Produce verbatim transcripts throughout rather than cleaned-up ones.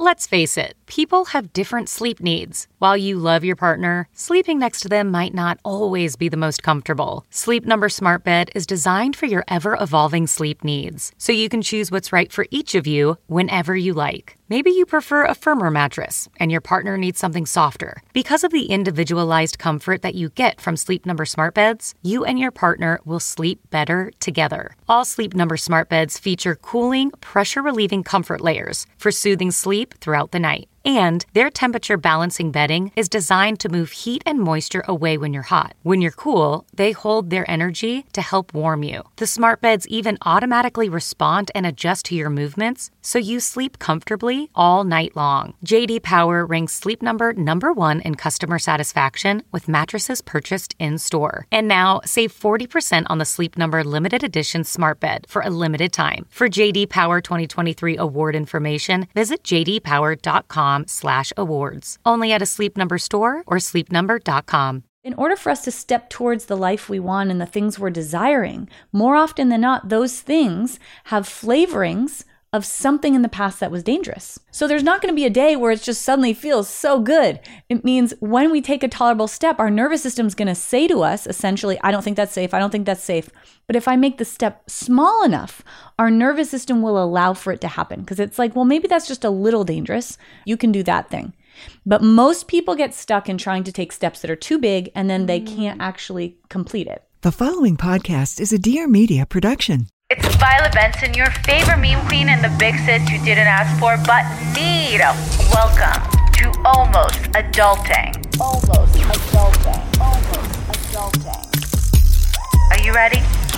Let's face it, people have different sleep needs. While you love your partner, sleeping next to them might not always be the most comfortable. Sleep Number Smart Bed is designed for your ever-evolving sleep needs, so you can choose what's right for each of you whenever you like. Maybe you prefer a firmer mattress and your partner needs something softer. Because of the individualized comfort that you get from Sleep Number Smart Beds, you and your partner will sleep better together. All Sleep Number Smart Beds feature cooling, pressure-relieving comfort layers for soothing sleep throughout the night. And their temperature balancing bedding is designed to move heat and moisture away when you're hot. When you're cool, they hold their energy to help warm you. The smart beds even automatically respond and adjust to your movements, so you sleep comfortably all night long. J D Power ranks Sleep Number number one in customer satisfaction with mattresses purchased in-store. And now, save forty percent on the Sleep Number limited edition smart bed for a limited time. For J D Power twenty twenty-three award information, visit j d power dot com slash awards. Only at a Sleep Number store or sleep number dot com. In order for us to step towards the life we want and the things we're desiring, more often than not, those things have flavorings of something in the past that was dangerous. So there's not going to be a day where it just suddenly feels so good. It means when we take a tolerable step, our nervous system's going to say to us, essentially, I don't think that's safe. I don't think that's safe. But if I make the step small enough, our nervous system will allow for it to happen. Because it's like, well, maybe that's just a little dangerous. You can do that thing. But most people get stuck in trying to take steps that are too big and then they can't actually complete it. The following podcast is a Dear Media production. It's Violet Benson, your favorite meme queen and the big sis you didn't ask for but need. Welcome to Almost Adulting. Almost Adulting. Almost Adulting. Are you ready?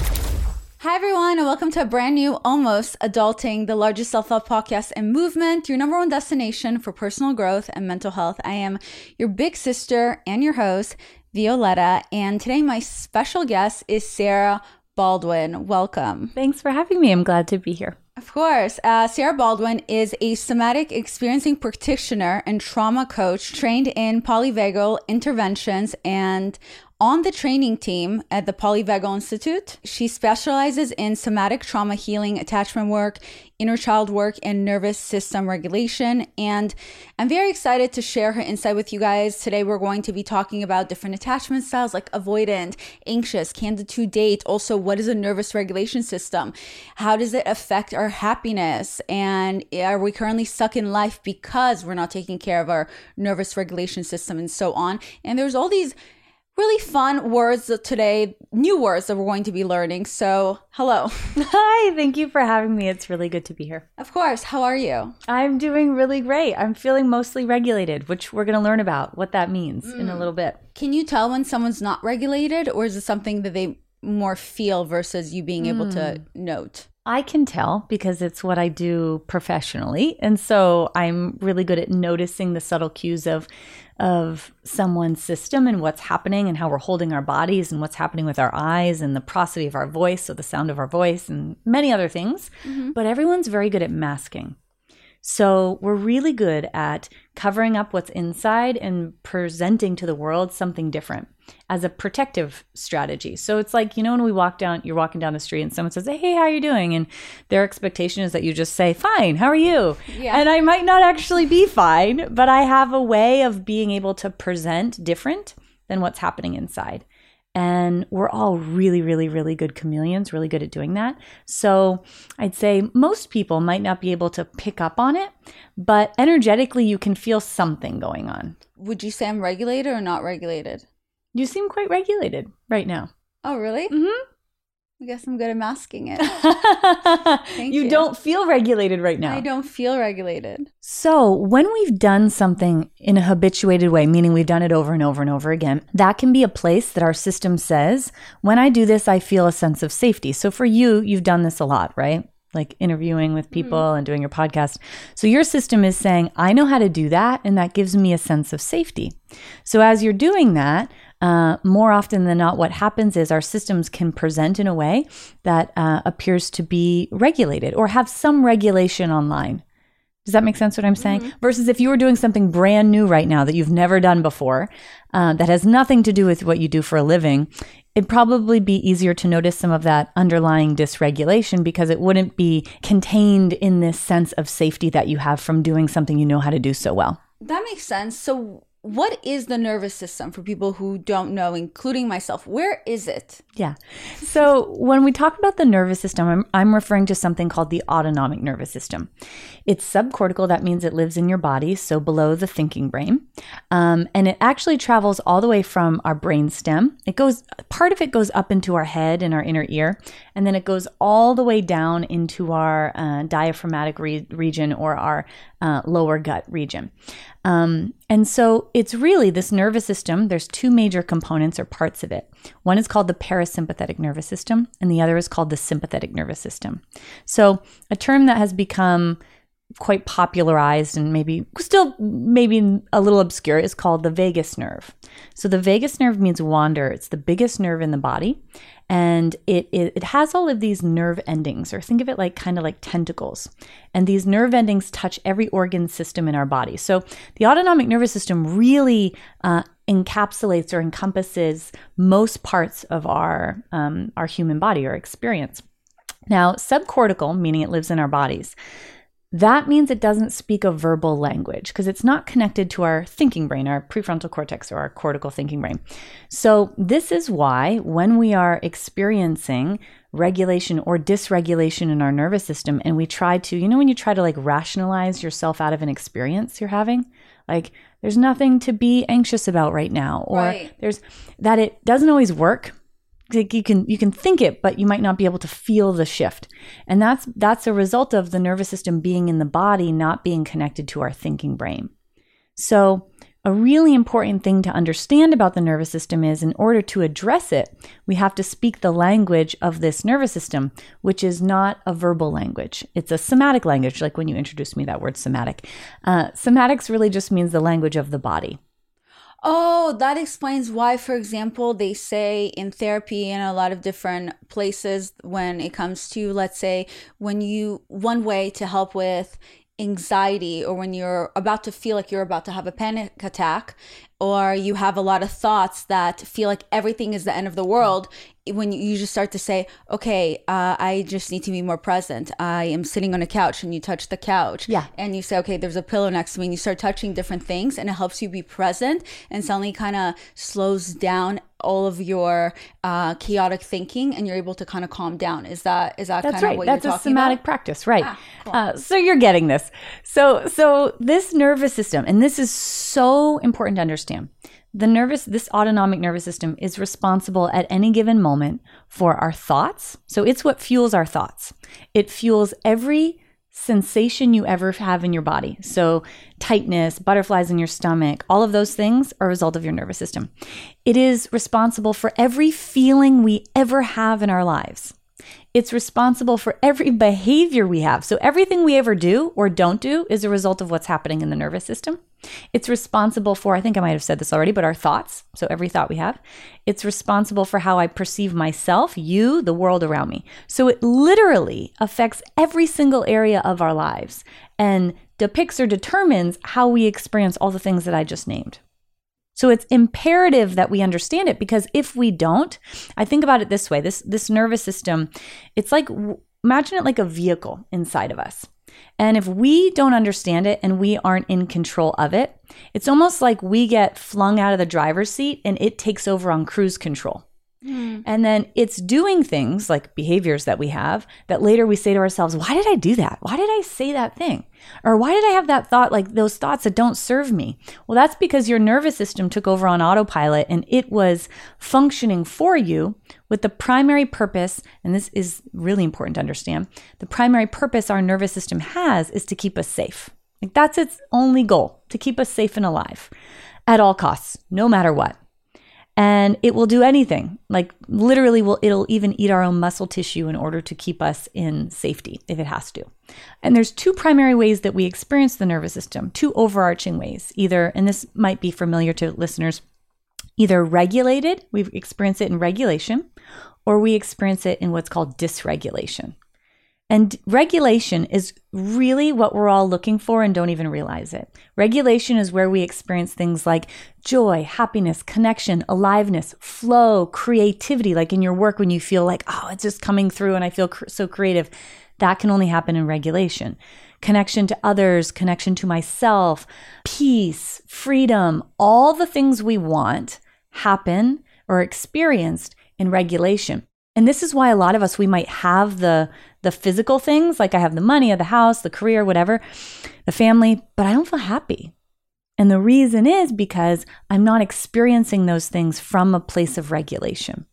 Hi everyone, and welcome to a brand new Almost Adulting, the largest self-help podcast and movement, your number one destination for personal growth and mental health. I am your big sister and your host, Violetta, and today my special guest is Sarah Baldwin. Welcome. Thanks for having me. I'm glad to be here. Of course. Uh, Sarah Baldwin is a somatic experiencing practitioner and trauma coach trained in polyvagal interventions and on the training team at the Polyvagal Institute. She specializes in somatic trauma healing, attachment work, inner child work, and nervous system regulation. And I'm very excited to share her insight with you guys. Today, we're going to be talking about different attachment styles like avoidant, anxious, candid to date. Also, what is a nervous regulation system? How does it affect our happiness? And are we currently stuck in life because we're not taking care of our nervous regulation system and so on? And there's all these really fun words today, new words that we're going to be learning. So, hello. Hi, thank you for having me. It's really good to be here. Of course. How are you? I'm doing really great. I'm feeling mostly regulated, which we're going to learn about what that means mm. in a little bit. Can you tell when someone's not regulated, or is it something that they more feel versus you being able mm. to note? I can tell because it's what I do professionally. And so I'm really good at noticing the subtle cues of of someone's system and what's happening and how we're holding our bodies and what's happening with our eyes and the prosody of our voice, so the sound of our voice and many other things. Mm-hmm. But everyone's very good at masking. So we're really good at covering up what's inside and presenting to the world something different as a protective strategy. So it's like, you know, when we walk down, you're walking down the street and someone says, hey, how are you doing? And their expectation is that you just say, fine, how are you? Yeah. And I might not actually be fine, but I have a way of being able to present different than what's happening inside. And we're all really, really, really good chameleons, really good at doing that. So I'd say most people might not be able to pick up on it, but energetically you can feel something going on. Would you say I'm regulated or not regulated? You seem quite regulated right now. Oh, really? Mm-hmm. I guess I'm good at masking it. Thank you. You don't feel regulated right now. I don't feel regulated. So when we've done something in a habituated way, meaning we've done it over and over and over again, that can be a place that our system says, when I do this, I feel a sense of safety. So for you, you've done this a lot, right? Like interviewing with people mm-hmm. and doing your podcast. So your system is saying, I know how to do that, and that gives me a sense of safety. So as you're doing that, uh, more often than not, what happens is our systems can present in a way that uh, appears to be regulated or have some regulation online. Does that make sense what I'm saying? Mm-hmm. Versus if you were doing something brand new right now that you've never done before, uh, that has nothing to do with what you do for a living, it'd probably be easier to notice some of that underlying dysregulation because it wouldn't be contained in this sense of safety that you have from doing something you know how to do so well. That makes sense. So what is the nervous system for people who don't know, including myself? Where is it? Yeah. So when we talk about the nervous system, I'm, I'm referring to something called the autonomic nervous system. It's subcortical. That means it lives in your body, so below the thinking brain. Um, and it actually travels all the way from our brain stem. It goes, part of it goes up into our head and our inner ear, and then it goes all the way down into our uh, diaphragmatic re- region or our uh, lower gut region. Um, and so it's really this nervous system. There's two major components or parts of it. One is called the parasympathetic nervous system, and the other is called the sympathetic nervous system. So a term that has become quite popularized and maybe still maybe a little obscure is called the vagus nerve. So the vagus nerve means wander. It's the biggest nerve in the body. And it, it it has all of these nerve endings, or think of it like kind of like tentacles. And these nerve endings touch every organ system in our body. So the autonomic nervous system really uh, encapsulates or encompasses most parts of our um, our human body or experience. Now, subcortical, meaning it lives in our bodies, that means it doesn't speak a verbal language because it's not connected to our thinking brain, our prefrontal cortex or our cortical thinking brain. So this is why when we are experiencing regulation or dysregulation in our nervous system and we try to, you know, when you try to like rationalize yourself out of an experience you're having, like there's nothing to be anxious about right now, or right. there's that it doesn't always work. Like you can you can think it, but you might not be able to feel the shift. And that's that's a result of the nervous system being in the body, not being connected to our thinking brain. So a really important thing to understand about the nervous system is in order to address it, we have to speak the language of this nervous system, which is not a verbal language. It's a somatic language, like when you introduced me that word somatic. Uh, somatics really just means the language of the body. Oh, that explains why, for example, they say in therapy and a lot of different places when it comes to, let's say, when you, one way to help with anxiety or when you're about to feel like you're about to have a panic attack or you have a lot of thoughts that feel like everything is the end of the world, when you just start to say, okay, uh, I just need to be more present. I am sitting on a couch and you touch the couch. Yeah. And you say, okay, there's a pillow next to me and you start touching different things and it helps you be present and suddenly kind of slows down all of your uh, chaotic thinking and you're able to kind of calm down. Is that is that That's kind right. of what That's you're a talking somatic about? practice, right? Ah, cool. uh, so you're getting this. So so this nervous system, and this is so important to understand. The nervous, this autonomic nervous system is responsible at any given moment for our thoughts. So it's what fuels our thoughts. It fuels every sensation you ever have in your body. So tightness, butterflies in your stomach, all of those things are a result of your nervous system. It is responsible for every feeling we ever have in our lives. It's responsible for every behavior we have. So everything we ever do or don't do is a result of what's happening in the nervous system. It's responsible for, I think I might have said this already, but our thoughts. So every thought we have. It's responsible for how I perceive myself, you, the world around me. So it literally affects every single area of our lives and depicts or determines how we experience all the things that I just named. So it's imperative that we understand it, because if we don't, I think about it this way, this, this nervous system, it's like, imagine it like a vehicle inside of us. And if we don't understand it and we aren't in control of it, it's almost like we get flung out of the driver's seat and it takes over on cruise control. Mm. And then it's doing things like behaviors that we have that later we say to ourselves, why did I do that? Why did I say that thing? Or why did I have that thought, like those thoughts that don't serve me? Well, that's because your nervous system took over on autopilot and it was functioning for you with the primary purpose, and this is really important to understand, the primary purpose our nervous system has is to keep us safe. Like that's its only goal, to keep us safe and alive at all costs, no matter what. And it will do anything, like literally will it'll even eat our own muscle tissue in order to keep us in safety if it has to. And there's two primary ways that we experience the nervous system, two overarching ways, either, and this might be familiar to listeners, either regulated, we experience it in regulation, or we experience it in what's called dysregulation. And regulation is really what we're all looking for and don't even realize it. Regulation is where we experience things like joy, happiness, connection, aliveness, flow, creativity, like in your work when you feel like, oh, it's just coming through and I feel cr- so creative. That can only happen in regulation. Connection to others, connection to myself, peace, freedom, all the things we want happen or experienced in regulation. And this is why a lot of us, we might have the, the physical things, like I have the money, the house, the career, whatever, the family, but I don't feel happy. And the reason is because I'm not experiencing those things from a place of regulation.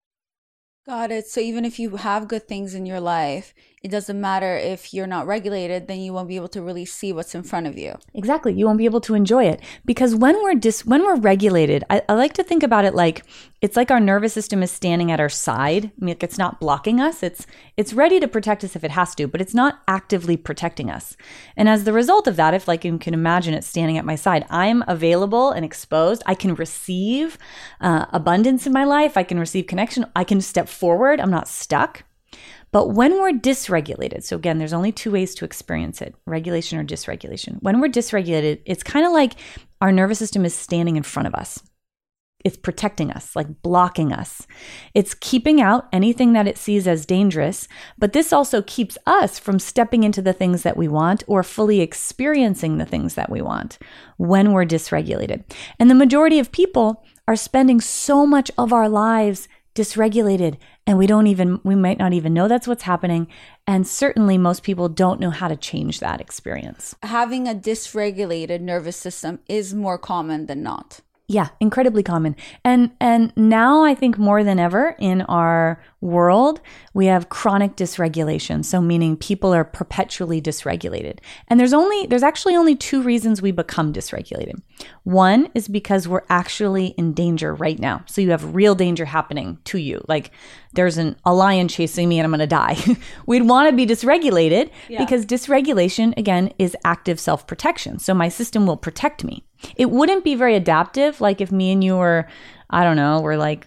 Got it. So even if you have good things in your life, it doesn't matter if you're not regulated, then you won't be able to really see what's in front of you. Exactly. You won't be able to enjoy it because when we're dis- when we're regulated, I, I like to think about it like it's like our nervous system is standing at our side. I mean, it's not blocking us. It's it's ready to protect us if it has to, but it's not actively protecting us. And as the result of that, if like you can imagine it standing at my side, I'm available and exposed. I can receive uh, abundance in my life. I can receive connection. I can step forward. I'm not stuck. But when we're dysregulated, so again, there's only two ways to experience it, regulation or dysregulation. When we're dysregulated, it's kind of like our nervous system is standing in front of us. It's protecting us, like blocking us. It's keeping out anything that it sees as dangerous, but this also keeps us from stepping into the things that we want or fully experiencing the things that we want when we're dysregulated. And the majority of people are spending so much of our lives dysregulated, and we don't even, we might not even know that's what's happening. And certainly most people don't know how to change that experience. Having a dysregulated nervous system is more common than not. Yeah, incredibly common. And and now I think more than ever in our world, we have chronic dysregulation. So meaning people are perpetually dysregulated. And there's only there's actually only two reasons we become dysregulated. One is because we're actually in danger right now. So you have real danger happening to you. Like there's an a lion chasing me and I'm going to die. We'd want to be dysregulated yeah. because dysregulation, again, is active self-protection. So my system will protect me. It wouldn't be very adaptive, like if me and you were, I don't know, we're like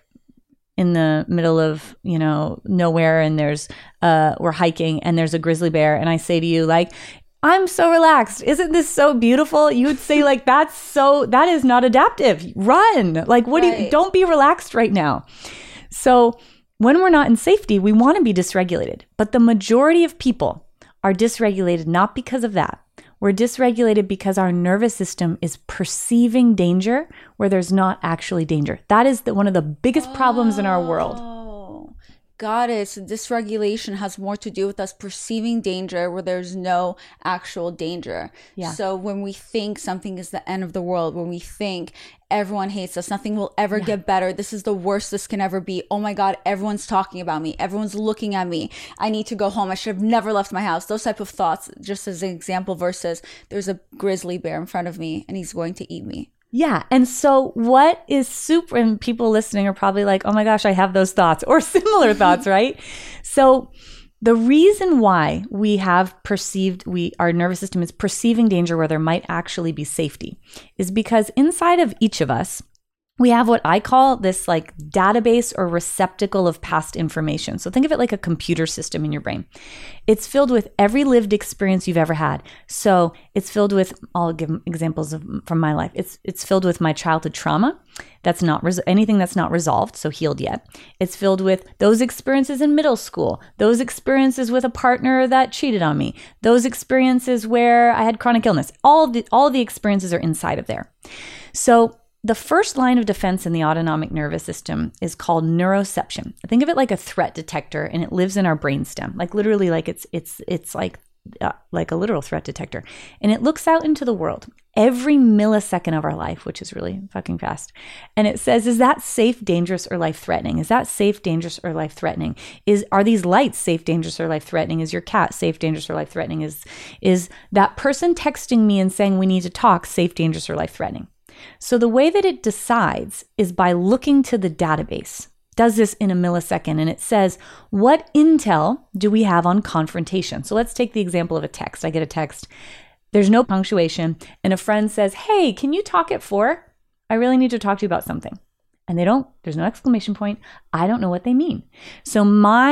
in the middle of, you know, nowhere and there's, uh, we're hiking and there's a grizzly bear and I say to you like, I'm so relaxed. Isn't this so beautiful? You would say like, that's so, that is not adaptive. Run. Like, what right. do you, don't be relaxed right now. So when we're not in safety, we want to be dysregulated, but the majority of people are dysregulated not because of that. We're dysregulated because our nervous system is perceiving danger where there's not actually danger. That is the, one of the biggest oh, problems in our world. Got it. So dysregulation has more to do with us perceiving danger where there's no actual danger. Yeah. So when we think something is the end of the world, when we think everyone hates us, nothing will ever yeah. get better, this is the worst this can ever be, oh my God, everyone's talking about me, everyone's looking at me, I need to go home, I should have never left my house, those type of thoughts, just as an example, versus there's a grizzly bear in front of me and he's going to eat me. Yeah. And so what is super, and people listening are probably like, oh my gosh, I have those thoughts or similar thoughts, right? So the reason why we have perceived, we our nervous system is perceiving danger where there might actually be safety is because inside of each of us, we have what I call this like database or receptacle of past information. So think of it like a computer system in your brain. It's filled with every lived experience you've ever had. So it's filled with, I'll give examples of from my life. It's it's filled with my childhood trauma. That's not res- anything that's not resolved, so healed yet. It's filled with those experiences in middle school, those experiences with a partner that cheated on me, those experiences where I had chronic illness. All the all the experiences are inside of there. So the first line of defense in the autonomic nervous system is called neuroception. Think of it like a threat detector, and it lives in our brainstem, like literally, like it's it's it's like uh, like a literal threat detector, and it looks out into the world every millisecond of our life, which is really fucking fast, and it says, "Is that safe, dangerous, or life-threatening? Is that safe, dangerous, or life-threatening? Is are these lights safe, dangerous, or life-threatening? Is your cat safe, dangerous, or life-threatening? Is is that person texting me and saying we need to talk safe, dangerous, or life-threatening?" So the way that it decides is by looking to the database. It does this in a millisecond, and it says, what intel do we have on confrontation? So let's take the example of a text. I get a text. There's no punctuation, and a friend says, hey, can you talk at four? I really need to talk to you about something. And they don't, there's no exclamation point. I don't know what they mean. So my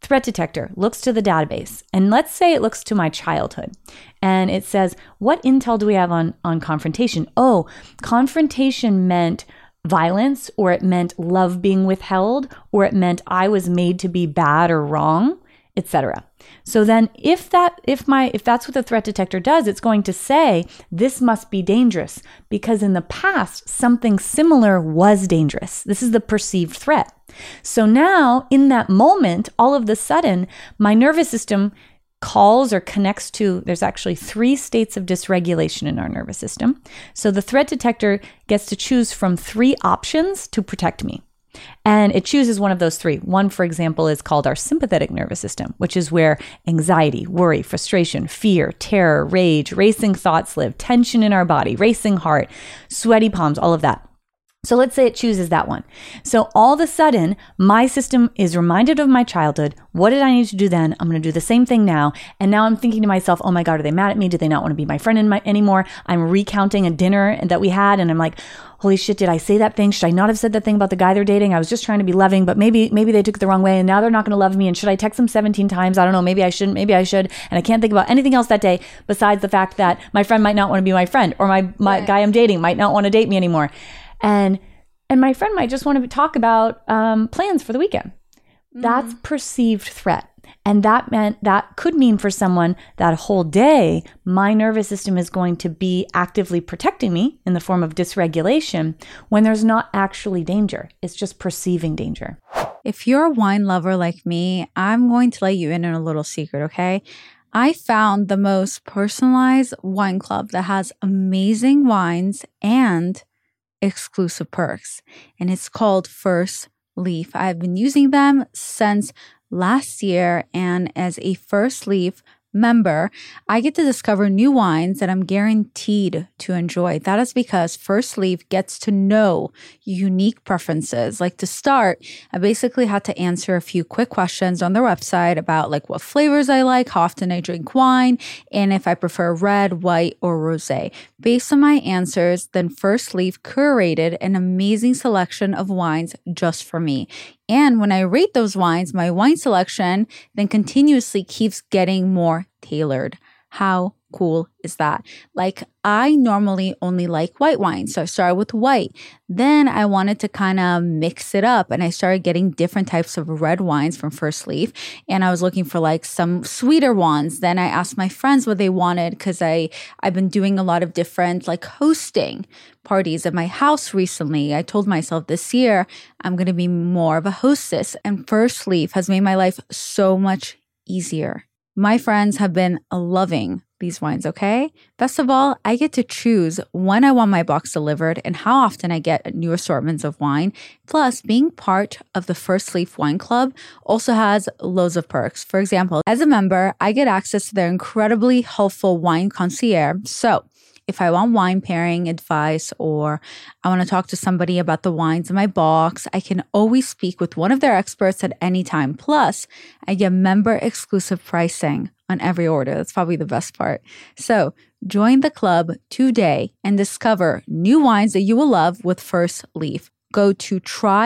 threat detector looks to the database, and let's say it looks to my childhood, and it says, what intel do we have on, on confrontation? Oh, confrontation meant violence, or it meant love being withheld, or it meant I was made to be bad or wrong, et cetera. So then if that if my if that's what the threat detector does, it's going to say this must be dangerous because in the past something similar was dangerous. This is the perceived threat. So now in that moment, all of a sudden, my nervous system calls or connects to, there's actually three states of dysregulation in our nervous system. So the threat detector gets to choose from three options to protect me. And it chooses one of those three. One, for example, is called our sympathetic nervous system, which is where anxiety, worry, frustration, fear, terror, rage, racing thoughts live, tension in our body, racing heart, sweaty palms, all of that. So let's say it chooses that one. So all of a sudden, my system is reminded of my childhood. What did I need to do then? I'm going to do the same thing now. And now I'm thinking to myself, oh my God, are they mad at me? Do they not want to be my friend in my, anymore? I'm recounting a dinner that we had. And I'm like, holy shit, did I say that thing? Should I not have said that thing about the guy they're dating? I was just trying to be loving, but maybe maybe they took it the wrong way and now they're not going to love me. And should I text them seventeen times? I don't know. Maybe I shouldn't. Maybe I should. And I can't think about anything else that day besides the fact that my friend might not want to be my friend, or my, my right. guy I'm dating might not want to date me anymore. And And my friend might just want to talk about um, plans for the weekend. Mm-hmm. That's perceived threat. And that meant that could mean for someone that whole day, my nervous system is going to be actively protecting me in the form of dysregulation when there's not actually danger. It's just perceiving danger. If you're a wine lover like me, I'm going to let you in on a little secret, okay? I found the most personalized wine club that has amazing wines and exclusive perks, and it's called First Leaf. I've been using them since last year, and as a First Leaf member, I get to discover new wines that I'm guaranteed to enjoy. That is because First Leaf gets to know unique preferences. Like to start, I basically had to answer a few quick questions on their website about like what flavors I like, how often I drink wine, and if I prefer red, white, or rosé. Based on my answers, then First Leaf curated an amazing selection of wines just for me. And when I rate those wines, my wine selection then continuously keeps getting more tailored. How cool is that? Like, I normally only like white wine, so I started with white. Then I wanted to kind of mix it up, and I started getting different types of red wines from First Leaf, and I was looking for like some sweeter ones. Then I asked my friends what they wanted because I I've been doing a lot of different like hosting parties at my house recently. I told myself this year I'm going to be more of a hostess, and First Leaf has made my life so much easier. My friends have been loving these wines, okay? Best of all, I get to choose when I want my box delivered and how often I get new assortments of wine. Plus, being part of the First Leaf Wine Club also has loads of perks. For example, as a member, I get access to their incredibly helpful wine concierge. So, if I want wine pairing advice or I want to talk to somebody about the wines in my box, I can always speak with one of their experts at any time. Plus, I get member exclusive pricing on every order. That's probably the best part. So join the club today and discover new wines that you will love with First Leaf. Go to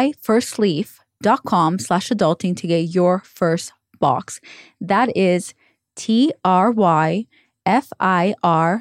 tryfirstleaf.com slash adulting to get your first box. That is T R Y F I R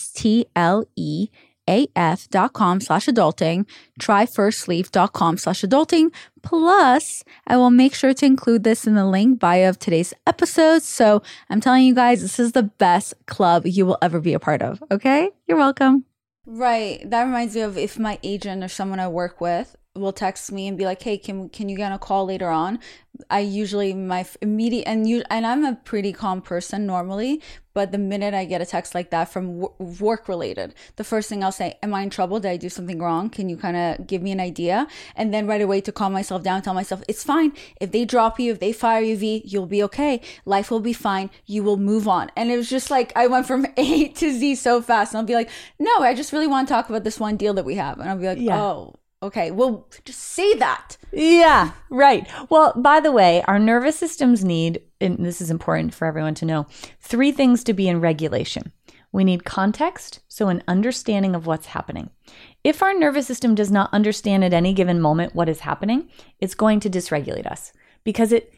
S-T-L-E-A-F dot com slash adulting, tryfirstleaf.com slash adulting. Plus, I will make sure to include this in the link bio of today's episode. So I'm telling you guys, this is the best club you will ever be a part of. Okay? You're welcome. Right. That reminds me of if my agent or someone I work with will text me and be like, hey, can can you get a call later on? I usually, my immediate, and you, and I'm a pretty calm person normally, but the minute I get a text like that from w- work related, the first thing I'll say, am I in trouble? Did I do something wrong? Can you kind of give me an idea? And then right away to calm myself down, tell myself, it's fine. If they drop you, if they fire you, V, you'll be okay. Life will be fine. You will move on. And it was just like, I went from A to Z so fast. And I'll be like, no, I just really want to talk about this one deal that we have. And I'll be like, yeah. oh, okay, well, just say that. Yeah, right. Well, by the way, our nervous systems need, and this is important for everyone to know, three things to be in regulation. We need context, so an understanding of what's happening. If our nervous system does not understand at any given moment what is happening, it's going to dysregulate us because it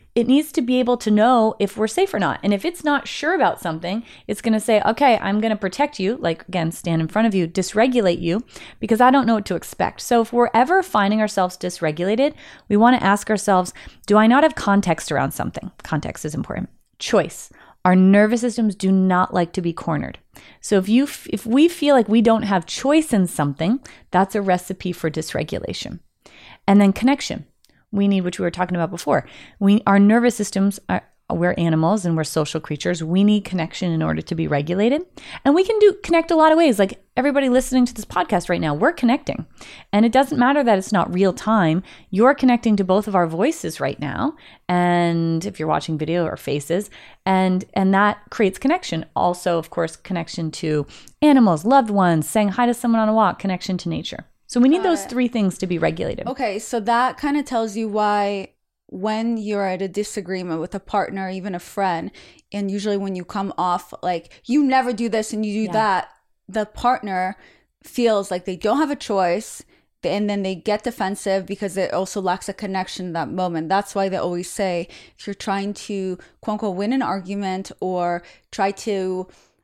it needs to be able to know if we're safe or not. And if it's not sure about something, it's going to say, okay, I'm going to protect you, like again, stand in front of you, dysregulate you, because I don't know what to expect. So if we're ever finding ourselves dysregulated, we want to ask ourselves, do I not have context around something? Context is important. Choice. Our nervous systems do not like to be cornered. So if you, if we feel like we don't have choice in something, that's a recipe for dysregulation. And then connection. We need, which we were talking about before. We, our nervous systems, are, we're animals and we're social creatures. We need connection in order to be regulated. And we can do connect a lot of ways. Like everybody listening to this podcast right now, we're connecting. And it doesn't matter that it's not real time. You're connecting to both of our voices right now. And if you're watching video or faces, and, and that creates connection. Also, of course, connection to animals, loved ones, saying hi to someone on a walk, connection to nature. So we need those three things to be regulated. Okay, so that kind of tells you why when you're at a disagreement with a partner, even a friend, and usually when you come off like, you never do this and you do yeah. that, the partner feels like they don't have a choice, and then they get defensive because it also lacks a connection in that moment. That's why they always say, if you're trying to, quote unquote, win an argument or try to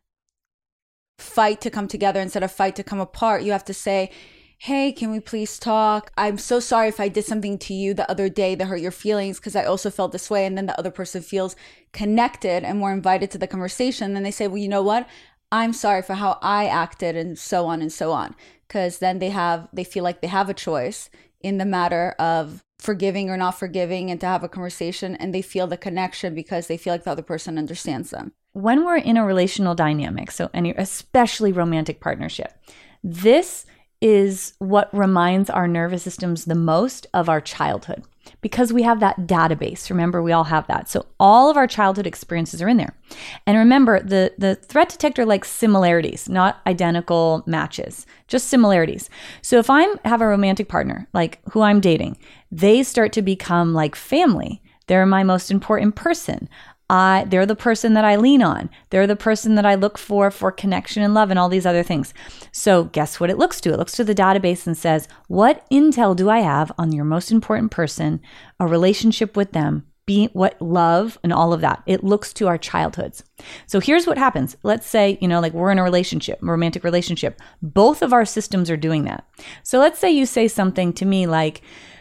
fight to come together instead of fight to come apart, you have to say, hey, can we please talk? I'm so sorry if I did something to you the other day that hurt your feelings, because I also felt this way. And then the other person feels connected and more invited to the conversation. Then they say, well, you know what? I'm sorry for how I acted, and so on and so on. Because then they have, they feel like they have a choice in the matter of forgiving or not forgiving, and to have a conversation, and they feel the connection because they feel like the other person understands them. When we're in a relational dynamic, so any, especially romantic partnership, this is what reminds our nervous systems the most of our childhood, because we have that database. Remember, we all have that. So all of our childhood experiences are in there. And remember, the, the threat detector likes similarities, not identical matches, just similarities. So if I have a romantic partner, like who I'm dating, they start to become like family. They're my most important person. I, they're the person that I lean on. They're the person that I look for for connection and love and all these other things. So guess what it looks to? It looks to the database and says, what intel do I have on your most important person, a relationship with them, be what love and all of that. It looks to our childhoods. So here's what happens. Let's say, you know, like we're in a relationship, a romantic relationship. Both of our systems are doing that. So let's say you say something to me like,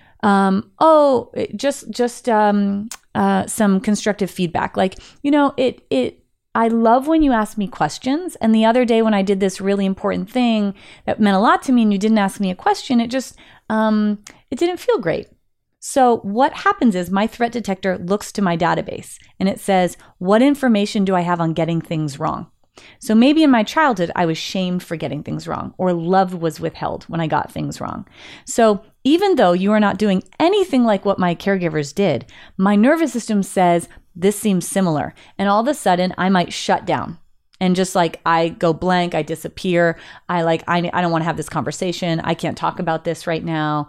um, oh, just, just, um, uh, some constructive feedback. Like, you know, it, it, I love when you ask me questions. And the other day when I did this really important thing that meant a lot to me and you didn't ask me a question, it just, um, it didn't feel great. So what happens is my threat detector looks to my database and it says, what information do I have on getting things wrong? So maybe in my childhood, I was shamed for getting things wrong, or love was withheld when I got things wrong. So even though you are not doing anything like what my caregivers did, my nervous system says, this seems similar. And all of a sudden I might shut down and just like, I go blank, I disappear. I like, I, I don't want to have this conversation. I can't talk about this right now.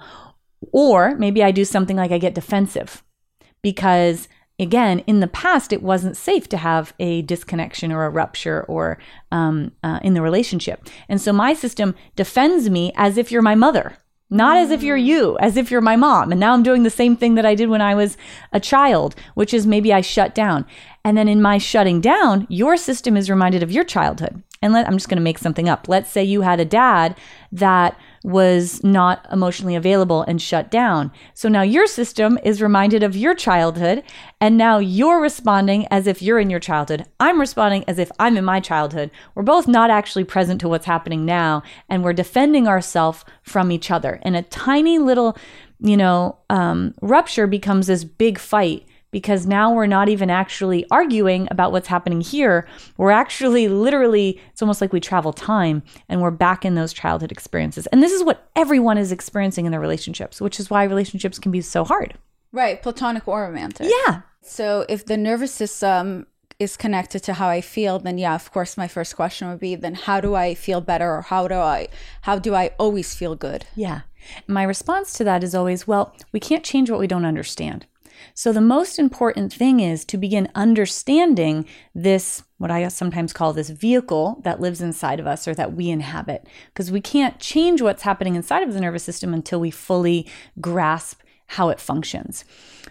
Or maybe I do something like I get defensive because again, in the past, it wasn't safe to have a disconnection or a rupture or um, uh, in the relationship. And so my system defends me as if you're my mother, not as if you're you, as if you're my mom. And now I'm doing the same thing that I did when I was a child, which is maybe I shut down. And then in my shutting down, your system is reminded of your childhood. And let, I'm just going to make something up. Let's say you had a dad that was not emotionally available and shut down. So now your system is reminded of your childhood. And now you're responding as if you're in your childhood. I'm responding as if I'm in my childhood. We're both not actually present to what's happening now. And we're defending ourselves from each other. And a tiny little, you know, um, rupture becomes this big fight. Because now we're not even actually arguing about what's happening here. We're actually literally, it's almost like we travel time and we're back in those childhood experiences. And this is what everyone is experiencing in their relationships, which is why relationships can be so hard. Right, platonic or romantic. Yeah. So if the nervous system is connected to how I feel, then yeah, of course, my first question would be, then how do I feel better, or how do I, how do I always feel good? Yeah. My response to that is always, well, we can't change what we don't understand. So the most important thing is to begin understanding this, what I sometimes call this vehicle that lives inside of us or that we inhabit, because we can't change what's happening inside of the nervous system until we fully grasp how it functions.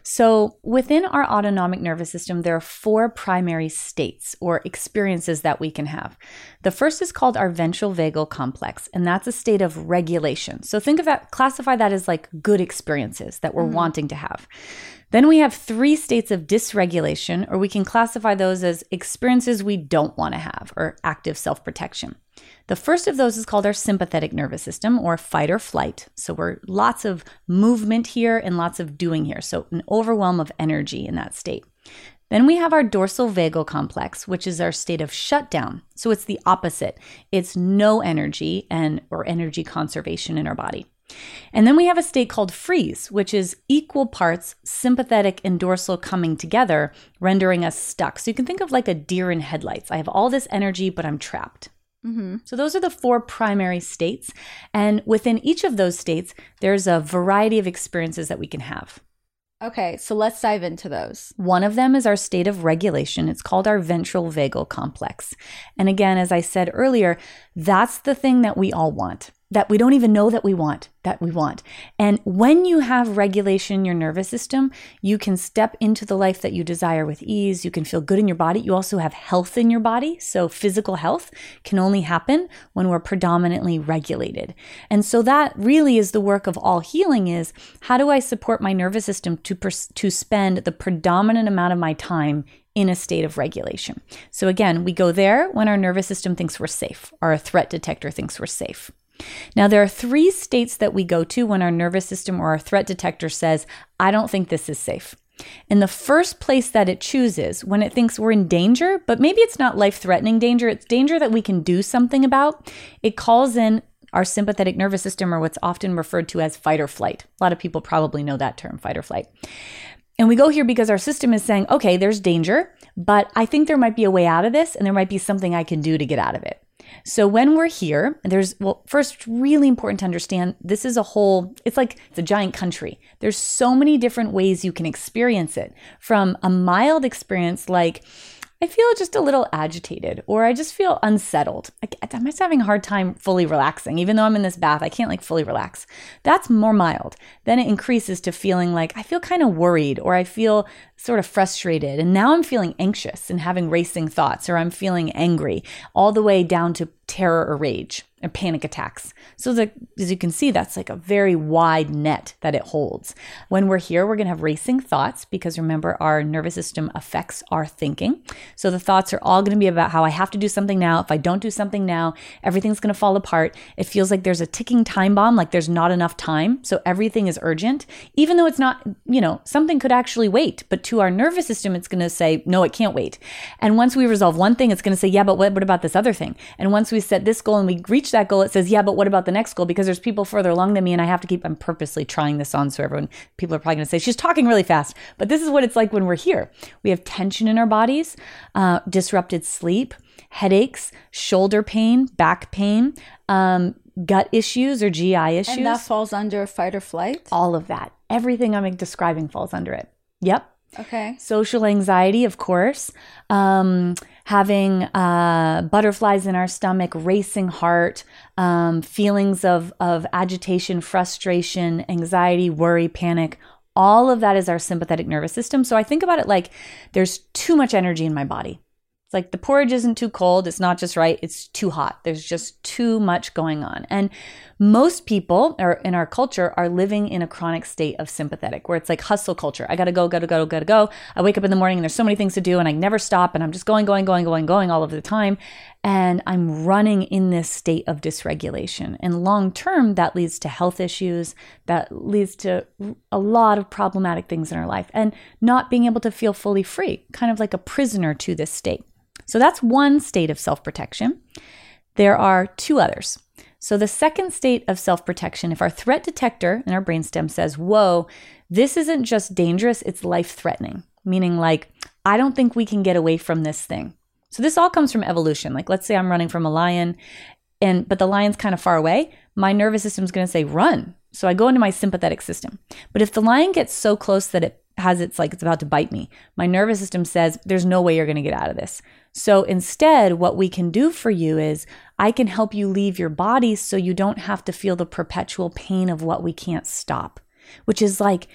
So within our autonomic nervous system, there are four primary states or experiences that we can have. The first is called our ventral vagal complex, and that's a state of regulation. So think of that, classify that as like good experiences that we're mm. wanting to have. Then we have three states of dysregulation, or we can classify those as experiences we don't want to have, or active self-protection. The first of those is called our sympathetic nervous system, or fight or flight. So we're lots of movement here and lots of doing here. So an overwhelm of energy in that state. Then we have our dorsal vagal complex, which is our state of shutdown. So it's the opposite. It's no energy and or energy conservation in our body. And then we have a state called freeze, which is equal parts sympathetic and dorsal coming together, rendering us stuck. So you can think of like a deer in headlights. I have all this energy, but I'm trapped. Mm-hmm. So those are the four primary states. And within each of those states, there's a variety of experiences that we can have. Okay, so let's dive into those. One of them is our state of regulation. It's called our ventral vagal complex. And again, as I said earlier, that's the thing that we all want, that we don't even know that we want, that we want. And when you have regulation in your nervous system, you can step into the life that you desire with ease. You can feel good in your body. You also have health in your body. So physical health can only happen when we're predominantly regulated. And so that really is the work of all healing is, how do I support my nervous system to, pers- to spend the predominant amount of my time in a state of regulation? So again, we go there when our nervous system thinks we're safe, or a threat detector thinks we're safe. Now, there are three states that we go to when our nervous system or our threat detector says, I don't think this is safe. And the first place that it chooses when it thinks we're in danger, but maybe it's not life-threatening danger, it's danger that we can do something about, it calls in our sympathetic nervous system, or what's often referred to as fight or flight. A lot of people probably know that term, fight or flight. And we go here because our system is saying, okay, there's danger, but I think there might be a way out of this, and there might be something I can do to get out of it. So when we're here, there's, well, first, really important to understand, this is a whole, it's like, it's a giant country. There's so many different ways you can experience it, from a mild experience like, I feel just a little agitated, or I just feel unsettled. I'm just having a hard time fully relaxing. Even though I'm in this bath, I can't like fully relax. That's more mild. Then it increases to feeling like I feel kind of worried, or I feel sort of frustrated. And now I'm feeling anxious and having racing thoughts, or I'm feeling angry, all the way down to terror or rage and panic attacks. So the, as you can see, that's like a very wide net that it holds. When we're here, we're going to have racing thoughts, because remember, our nervous system affects our thinking. So the thoughts are all going to be about how I have to do something now. If I don't do something now, everything's going to fall apart. It feels like there's a ticking time bomb, like there's not enough time. So everything is urgent, even though it's not, you know, something could actually wait. But to our nervous system, it's going to say, no, it can't wait. And once we resolve one thing, it's going to say, yeah, but what, what about this other thing? And once we set this goal and we reach that goal, it says, yeah, but what about the next goal? Because there's people further along than me, and I have to keep, I'm purposely trying this on so everyone, people are probably going to say, she's talking really fast. But this is what it's like when we're here. We have tension in our bodies, uh, disrupted sleep, headaches, shoulder pain, back pain, um, gut issues or G I issues. And that falls under fight or flight? All of that. Everything I'm describing falls under it. Yep. Okay. Social anxiety, of course. Um, having uh, butterflies in our stomach, racing heart, um, feelings of, of agitation, frustration, anxiety, worry, panic. All of that is our sympathetic nervous system. So I think about it like there's too much energy in my body. It's like the porridge isn't too cold. It's not just right. It's too hot. There's just too much going on. And most people are, in our culture are living in a chronic state of sympathetic, where it's like hustle culture. I got to go, got to go, got to go. I wake up in the morning and there's so many things to do, and I never stop, and I'm just going, going, going, going, going all of the time. And I'm running in this state of dysregulation. And long term, that leads to health issues. That leads to a lot of problematic things in our life, and not being able to feel fully free, kind of like a prisoner to this state. So that's one state of self-protection. There are two others. So the second state of self-protection, if our threat detector in our brainstem says, whoa, this isn't just dangerous, it's life-threatening, meaning like, I don't think we can get away from this thing. So this all comes from evolution. Like, let's say I'm running from a lion, and but the lion's kind of far away. My nervous system is going to say, run. So I go into my sympathetic system. But if the lion gets so close that it has it's like it's about to bite me, my nervous system says, there's no way you're going to get out of this. So instead, what we can do for you is I can help you leave your body so you don't have to feel the perpetual pain of what we can't stop. which is like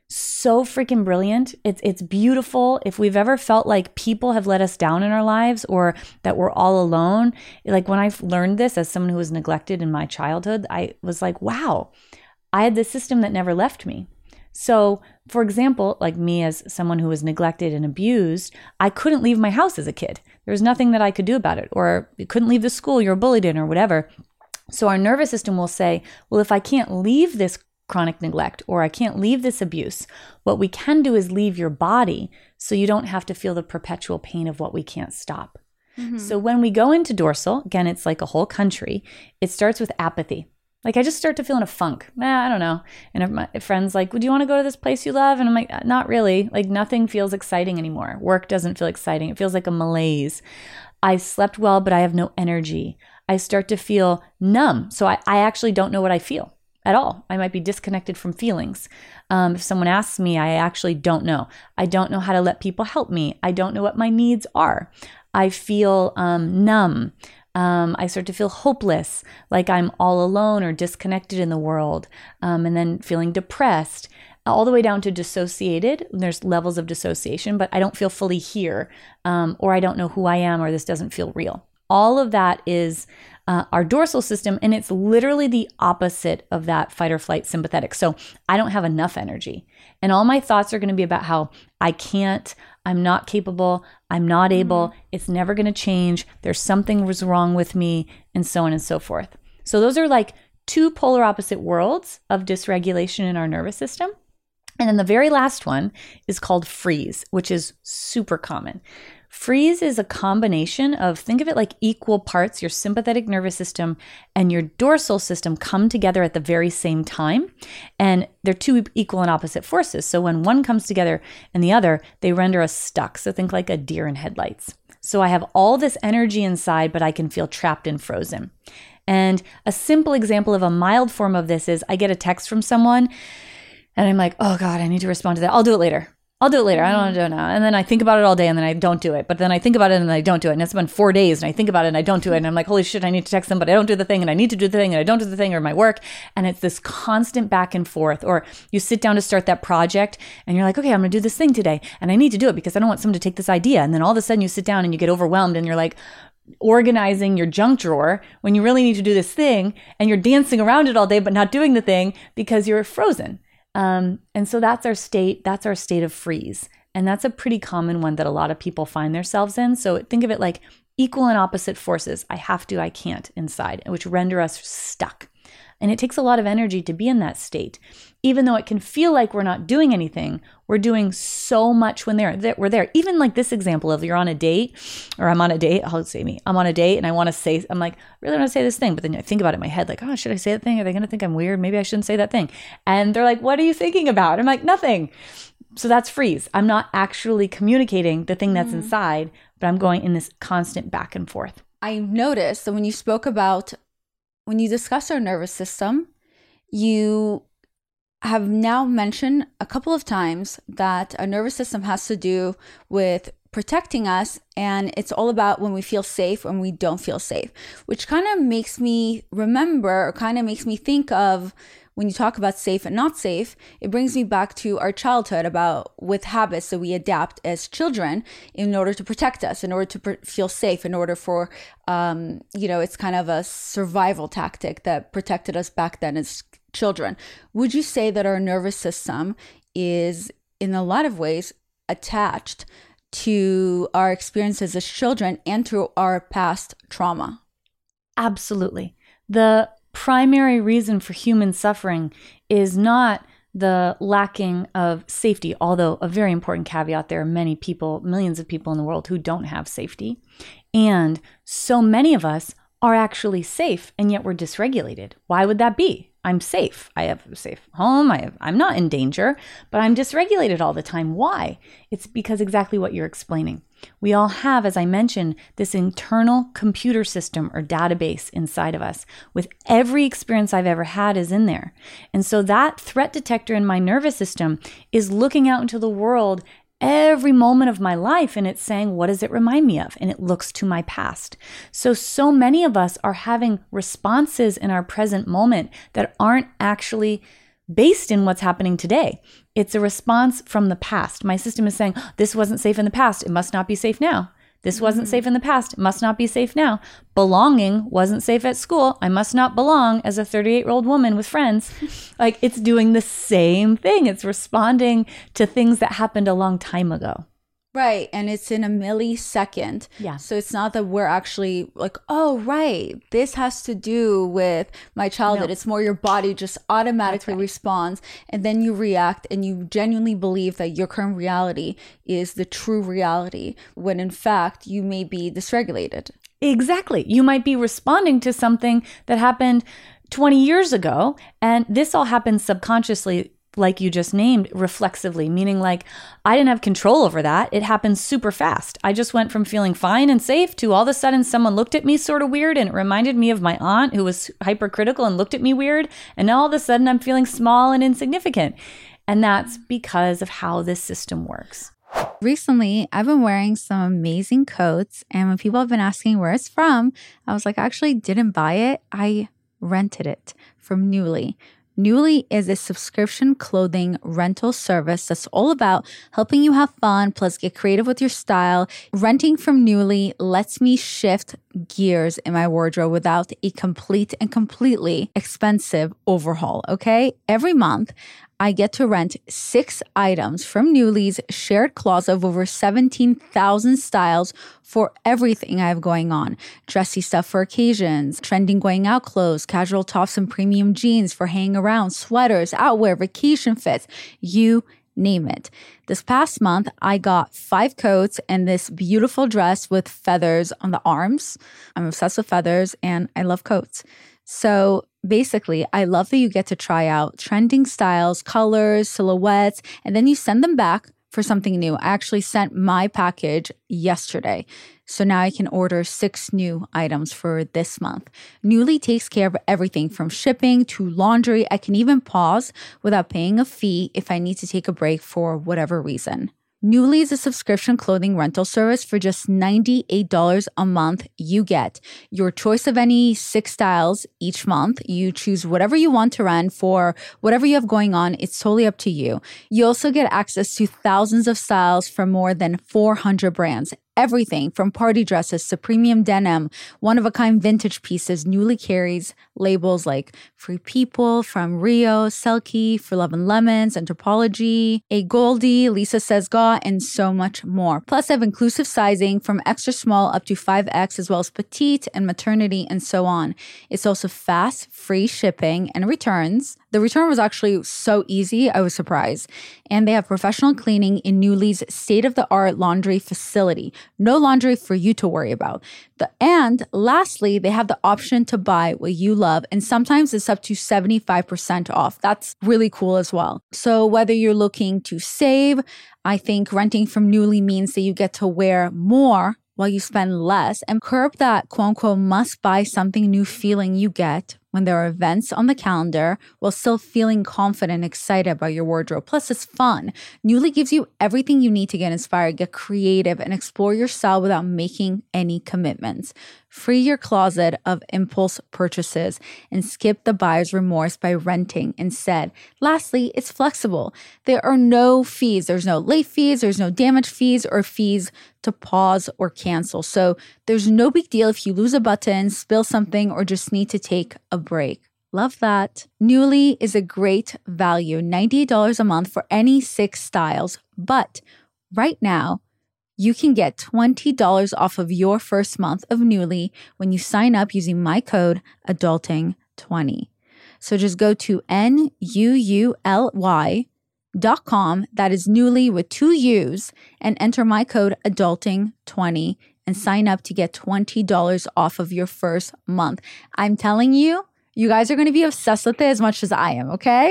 so freaking brilliant. It's it's beautiful. If we've ever felt like people have let us down in our lives or that we're all alone, like when I learned this as someone who was neglected in my childhood, I was like, wow, I had this system that never left me. So, for example, like me as someone who was neglected and abused, I couldn't leave my house as a kid. There was nothing that I could do about it, or you couldn't leave the school you were bullied in or whatever. So our nervous system will say, well, if I can't leave this chronic neglect or I can't leave this abuse, what we can do is leave your body so you don't have to feel the perpetual pain of what we can't stop. Mm-hmm. So when we go into dorsal, again, it's like a whole country. It starts with apathy. Like I just start to feel in a funk. Eh, I don't know. And if my friend's like, would you want to go to this place you love? And I'm like, not really. Like nothing feels exciting anymore. Work doesn't feel exciting. It feels like a malaise. I slept well, but I have no energy. I start to feel numb. So I, I actually don't know what I feel at all. I might be disconnected from feelings. Um, if someone asks me, I actually don't know. I don't know how to let people help me. I don't know what my needs are. I feel um, numb. Um, I start to feel hopeless, like I'm all alone or disconnected in the world, um, and then feeling depressed, all the way down to dissociated. There's levels of dissociation, but I don't feel fully here, um, or I don't know who I am, or this doesn't feel real. All of that is uh, our dorsal system, and it's literally the opposite of that fight or flight sympathetic. So I don't have enough energy, and all my thoughts are going to be about how I can't, I'm not capable, I'm not able, mm-hmm. It's never going to change, there's something was wrong with me, and so on and so forth. So those are like two polar opposite worlds of dysregulation in our nervous system. And then the very last one is called freeze, which is super common. Freeze is a combination of, think of it like equal parts, your sympathetic nervous system and your dorsal system come together at the very same time. And they're two equal and opposite forces. So when one comes together and the other, they render us stuck. So think like a deer in headlights. So I have all this energy inside, but I can feel trapped and frozen. And a simple example of a mild form of this is I get a text from someone and I'm like, oh God, I need to respond to that. I'll do it later. I'll do it later. I don't want to do it now. And then I think about it all day and then I don't do it. But then I think about it and then I don't do it. And it's been four days and I think about it and I don't do it. And I'm like, holy shit, I need to text them, but I don't do the thing and I need to do the thing and I don't do the thing or my work. And it's this constant back and forth. Or you sit down to start that project and you're like, okay, I'm going to do this thing today. And I need to do it because I don't want someone to take this idea. And then all of a sudden you sit down and you get overwhelmed and you're like organizing your junk drawer when you really need to do this thing. And you're dancing around it all day, but not doing the thing because you're frozen. Um, and so that's our state, that's our state of freeze. And that's a pretty common one that a lot of people find themselves in. So think of it like equal and opposite forces. I have to, I can't inside, which render us stuck. And it takes a lot of energy to be in that state. Even though it can feel like we're not doing anything, we're doing so much when they're, we're there. Even like this example of you're on a date, or I'm on a date, I'll say me, I'm on a date and I want to say, I'm like, I really want to say this thing. But then I think about it in my head, like, oh, should I say that thing? Are they going to think I'm weird? Maybe I shouldn't say that thing. And they're like, what are you thinking about? I'm like, nothing. So that's freeze. I'm not actually communicating the thing that's mm. inside, but I'm going in this constant back and forth. I noticed that when you spoke about, when you discuss our nervous system, you have now mentioned a couple of times that our nervous system has to do with protecting us, and it's all about when we feel safe and we don't feel safe, which kind of makes me remember, or kind of makes me think of, when you talk about safe and not safe, it brings me back to our childhood about with habits that we adapt as children in order to protect us, in order to pr- feel safe, in order for, um, you know, it's kind of a survival tactic that protected us back then as children. Would you say that our nervous system is in a lot of ways attached to our experiences as children and to our past trauma? Absolutely. The primary reason for human suffering is not the lacking of safety, although a very important caveat, there are many people, millions of people in the world who don't have safety. And so many of us are actually safe, and yet we're dysregulated. Why would that be? I'm safe. I have a safe home. I have, I'm not in danger, but I'm dysregulated all the time. Why? It's because exactly what you're explaining. We all have, as I mentioned, this internal computer system or database inside of us with every experience I've ever had is in there. And so that threat detector in my nervous system is looking out into the world every moment of my life, and it's saying, what does it remind me of? And it looks to my past. So, so many of us are having responses in our present moment that aren't actually based in what's happening today. It's a response from the past. My system is saying, this wasn't safe in the past. It must not be safe now. This wasn't safe in the past. It must not be safe now. Belonging wasn't safe at school. I must not belong as a thirty-eight-year-old woman with friends. Like, it's doing the same thing. It's responding to things that happened a long time ago. Right. And it's in a millisecond. Yeah. So it's not that we're actually like, oh, right, this has to do with my childhood. No. It's more your body just automatically right. responds. And then you react and you genuinely believe that your current reality is the true reality, when in fact you may be dysregulated. Exactly. You might be responding to something that happened twenty years ago. And this all happens subconsciously, like you just named, reflexively, meaning like I didn't have control over that. It happened super fast. I just went from feeling fine and safe to all of a sudden someone looked at me sort of weird, and it reminded me of my aunt who was hypercritical and looked at me weird. And now all of a sudden I'm feeling small and insignificant. And that's because of how this system works. Recently, I've been wearing some amazing coats, and when people have been asking where it's from, I was like, I actually didn't buy it. I rented it from Nuuly. Nuuly is a subscription clothing rental service that's all about helping you have fun, plus get creative with your style. Renting from Nuuly lets me shift gears in my wardrobe without a complete and completely expensive overhaul, okay? Every month, I get to rent six items from Nuuly's shared closet of over seventeen thousand styles for everything I have going on. Dressy stuff for occasions, trending going out clothes, casual tops and premium jeans for hanging around, sweaters, outwear, vacation fits, you name it. This past month, I got five coats and this beautiful dress with feathers on the arms. I'm obsessed with feathers and I love coats. So basically, I love that you get to try out trending styles, colors, silhouettes, and then you send them back for something new. I actually sent my package yesterday. So now I can order six new items for this month. Nuuly takes care of everything from shipping to laundry. I can even pause without paying a fee if I need to take a break for whatever reason. Nuuly is a subscription clothing rental service for just ninety-eight dollars a month. You get your choice of any six styles each month. You choose whatever you want to rent for whatever you have going on. It's totally up to you. You also get access to thousands of styles from more than four hundred brands. Everything from party dresses to premium denim, one-of-a-kind vintage pieces. Nuuly carries labels like Free People, From Rio, Selkie, For Love and Lemons, Anthropologie, A Goldie, Lisa Says Ga, and so much more. Plus, they have inclusive sizing from extra small up to five X, as well as petite and maternity and so on. It's also fast, free shipping and returns. The return was actually so easy, I was surprised. And they have professional cleaning in Nuuly's state-of-the-art laundry facility. No laundry for you to worry about. The, and lastly, they have the option to buy what you love, and sometimes it's up to seventy-five percent off. That's really cool as well. So whether you're looking to save, I think renting from Nuuly means that you get to wear more while you spend less, and curb that quote-unquote must-buy something new feeling you get when there are events on the calendar while still feeling confident and excited about your wardrobe. Plus, it's fun. Nuuly gives you everything you need to get inspired, get creative, and explore your style without making any commitments. Free your closet of impulse purchases and skip the buyer's remorse by renting instead. Lastly, it's flexible. There are no fees. There's no late fees. There's no damage fees or fees to pause or cancel. So there's no big deal if you lose a button, spill something, or just need to take a break. Love that. Nuuly is a great value, ninety-eight dollars a month for any six styles. But right now, you can get twenty dollars off of your first month of Nuuly when you sign up using my code adulting twenty. So just go to N U U L Y dot com, that is Nuuly with two U's, and enter my code adulting twenty and sign up to get twenty dollars off of your first month. I'm telling you, you guys are going to be obsessed with it as much as I am, okay?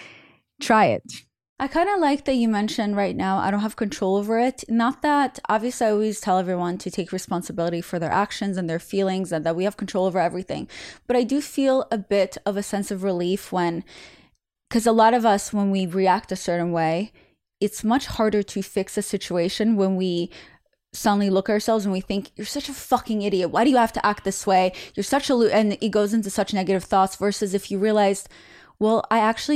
Try it. I kind of like that you mentioned right now, I don't have control over it. Not that, obviously I always tell everyone to take responsibility for their actions and their feelings and that we have control over everything. But I do feel a bit of a sense of relief when, because a lot of us, when we react a certain way, it's much harder to fix a situation when we suddenly look at ourselves and we think, you're such a fucking idiot. Why do you have to act this way? You're such a, lo-, and it goes into such negative thoughts versus if you realized, well, I actually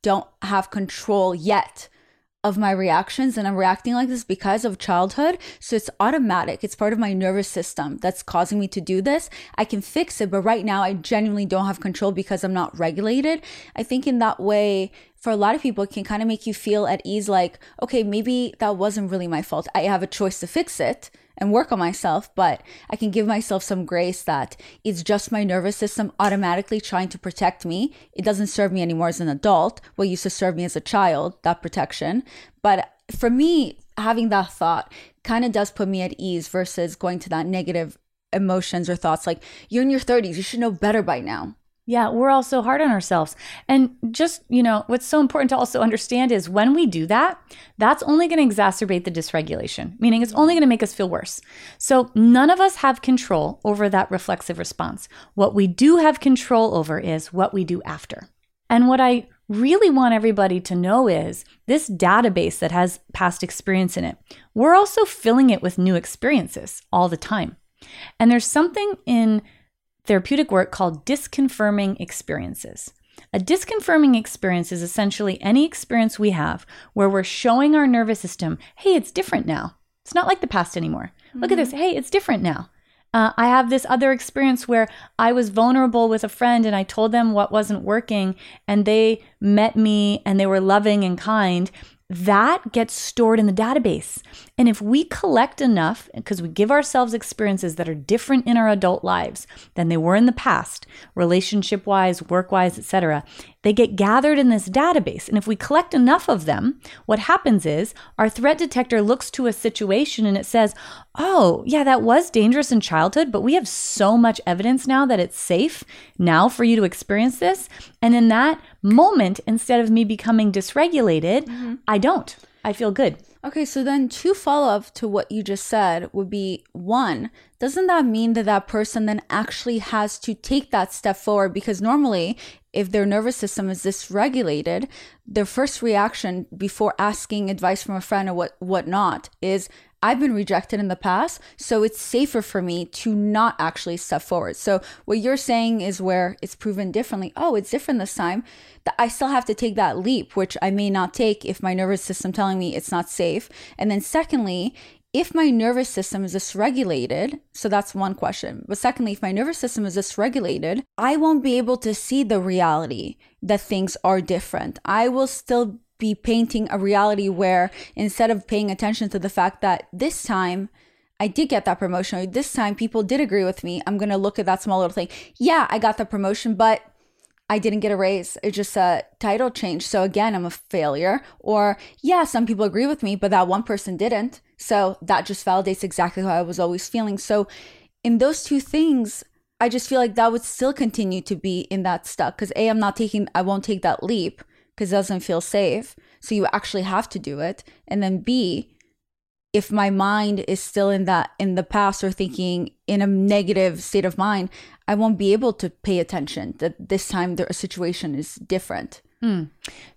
don't have control yet of my reactions, and I'm reacting like this because of childhood. So it's automatic. It's part of my nervous system that's causing me to do this. I can fix it, but right now I genuinely don't have control because I'm not regulated. I think in that way, for a lot of people, it can kind of make you feel at ease, like, okay, maybe that wasn't really my fault. I have a choice to fix it and work on myself, but I can give myself some grace that it's just my nervous system automatically trying to protect me. It doesn't serve me anymore as an adult, what used to serve me as a child, that protection. But for me, having that thought kind of does put me at ease versus going to that negative emotions or thoughts like, you're in your thirties, you should know better by now. Yeah, we're all so hard on ourselves. And just, you know, what's so important to also understand is when we do that, that's only going to exacerbate the dysregulation, meaning it's only going to make us feel worse. So none of us have control over that reflexive response. What we do have control over is what we do after. And what I really want everybody to know is this database that has past experience in it, we're also filling it with new experiences all the time. And there's something in therapeutic work called disconfirming experiences. A disconfirming experience is essentially any experience we have where we're showing our nervous system, hey, it's different now. It's not like the past anymore. Mm-hmm. Look at this. Hey, it's different now. Uh, I have this other experience where I was vulnerable with a friend and I told them what wasn't working and they met me and they were loving and kind. That gets stored in the database. And if we collect enough, because we give ourselves experiences that are different in our adult lives than they were in the past, relationship-wise, work-wise, et cetera, they get gathered in this database. And if we collect enough of them, what happens is our threat detector looks to a situation and it says, oh, yeah, that was dangerous in childhood, but we have so much evidence now that it's safe now for you to experience this. And in that moment, instead of me becoming dysregulated, mm-hmm. I don't. I feel good. Okay, so then two follow-up to what you just said would be, one, doesn't that mean that that person then actually has to take that step forward? Because normally, if their nervous system is dysregulated, their first reaction before asking advice from a friend or what whatnot is, I've been rejected in the past, so it's safer for me to not actually step forward. So what you're saying is where it's proven differently. Oh, it's different this time. That I still have to take that leap, which I may not take if my nervous system telling me it's not safe. And then secondly, if my nervous system is dysregulated, so that's one question. But secondly, if my nervous system is dysregulated, I won't be able to see the reality that things are different. I will still be painting a reality where instead of paying attention to the fact that this time I did get that promotion, or this time people did agree with me, I'm going to look at that small little thing. Yeah, I got the promotion, but I didn't get a raise. It's just a title change. So again, I'm a failure. Or yeah, some people agree with me, but that one person didn't. So that just validates exactly how I was always feeling. So in those two things, I just feel like that would still continue to be in that stuck. Because A, I'm not taking, I won't take that leap because it doesn't feel safe. So you actually have to do it. And then B, if my mind is still in that, in the past or thinking in a negative state of mind, I won't be able to pay attention that this time the situation is different. Hmm.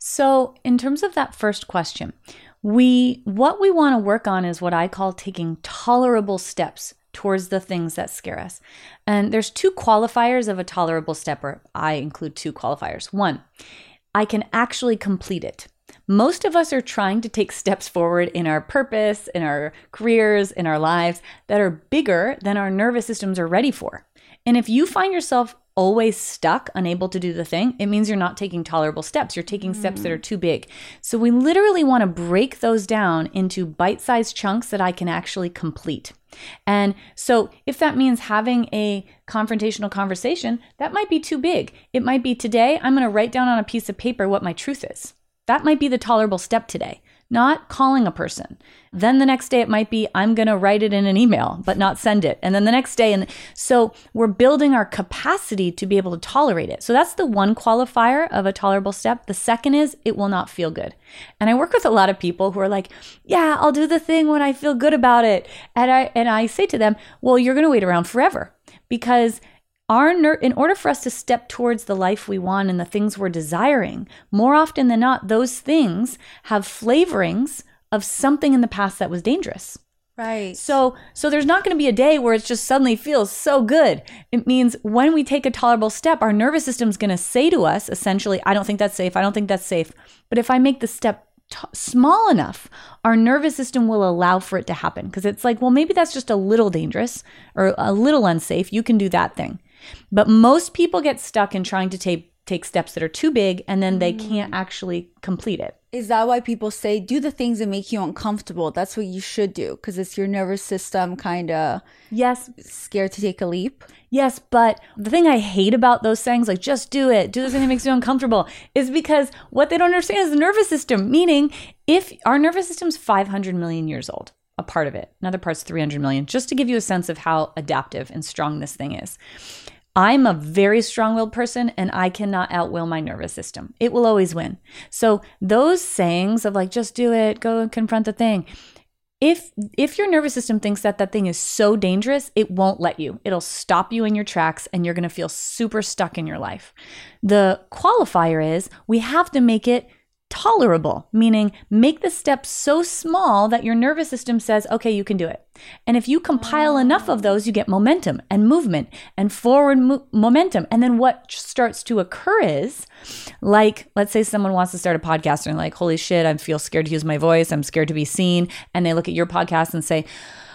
So in terms of that first question, we what we want to work on is what I call taking tolerable steps towards the things that scare us. And there's two qualifiers of a tolerable step, or I include two qualifiers. One, I can actually complete it. Most of us are trying to take steps forward in our purpose, in our careers, in our lives that are bigger than our nervous systems are ready for. And if you find yourself always stuck, unable to do the thing, it means you're not taking tolerable steps. You're taking mm. steps that are too big. So we literally want to break those down into bite-sized chunks that I can actually complete. And so if that means having a confrontational conversation, that might be too big. It might be today, I'm going to write down on a piece of paper what my truth is. That might be the tolerable step today, not calling a person. Then the next day it might be, I'm going to write it in an email, but not send it. And then the next day. And so we're building our capacity to be able to tolerate it. So that's the one qualifier of a tolerable step. The second is it will not feel good. And I work with a lot of people who are like, yeah, I'll do the thing when I feel good about it. And I, and I say to them, well, you're going to wait around forever because Our ner- in order for us to step towards the life we want and the things we're desiring, more often than not, those things have flavorings of something in the past that was dangerous. Right. So, so there's not going to be a day where it just suddenly feels so good. It means when we take a tolerable step, our nervous system's going to say to us, essentially, I don't think that's safe. I don't think that's safe. But if I make the step t- small enough, our nervous system will allow for it to happen. Because it's like, well, maybe that's just a little dangerous or a little unsafe. You can do that thing. But most people get stuck in trying to take take steps that are too big, and then they can't actually complete it. Is that why people say do the things that make you uncomfortable? That's what you should do, because it's your nervous system kind of yes, scared to take a leap. Yes, but the thing I hate about those sayings, like just do it, do the thing that makes you uncomfortable, is because what they don't understand is the nervous system. Meaning, if our nervous system's five hundred million years old, a part of it, another part's three hundred million, just to give you a sense of how adaptive and strong this thing is. I'm a very strong-willed person, and I cannot outwill my nervous system. It will always win. So those sayings of like, just do it, go and confront the thing. If if your nervous system thinks that that thing is so dangerous, it won't let you. It'll stop you in your tracks, and you're going to feel super stuck in your life. The qualifier is we have to make it tolerable, meaning make the steps so small that your nervous system says, okay, you can do it. And if you compile enough of those, you get momentum and movement and forward mo- momentum. And then what starts to occur is, like, let's say someone wants to start a podcast and like, holy shit, I feel scared to use my voice. I'm scared to be seen. And they look at your podcast and say,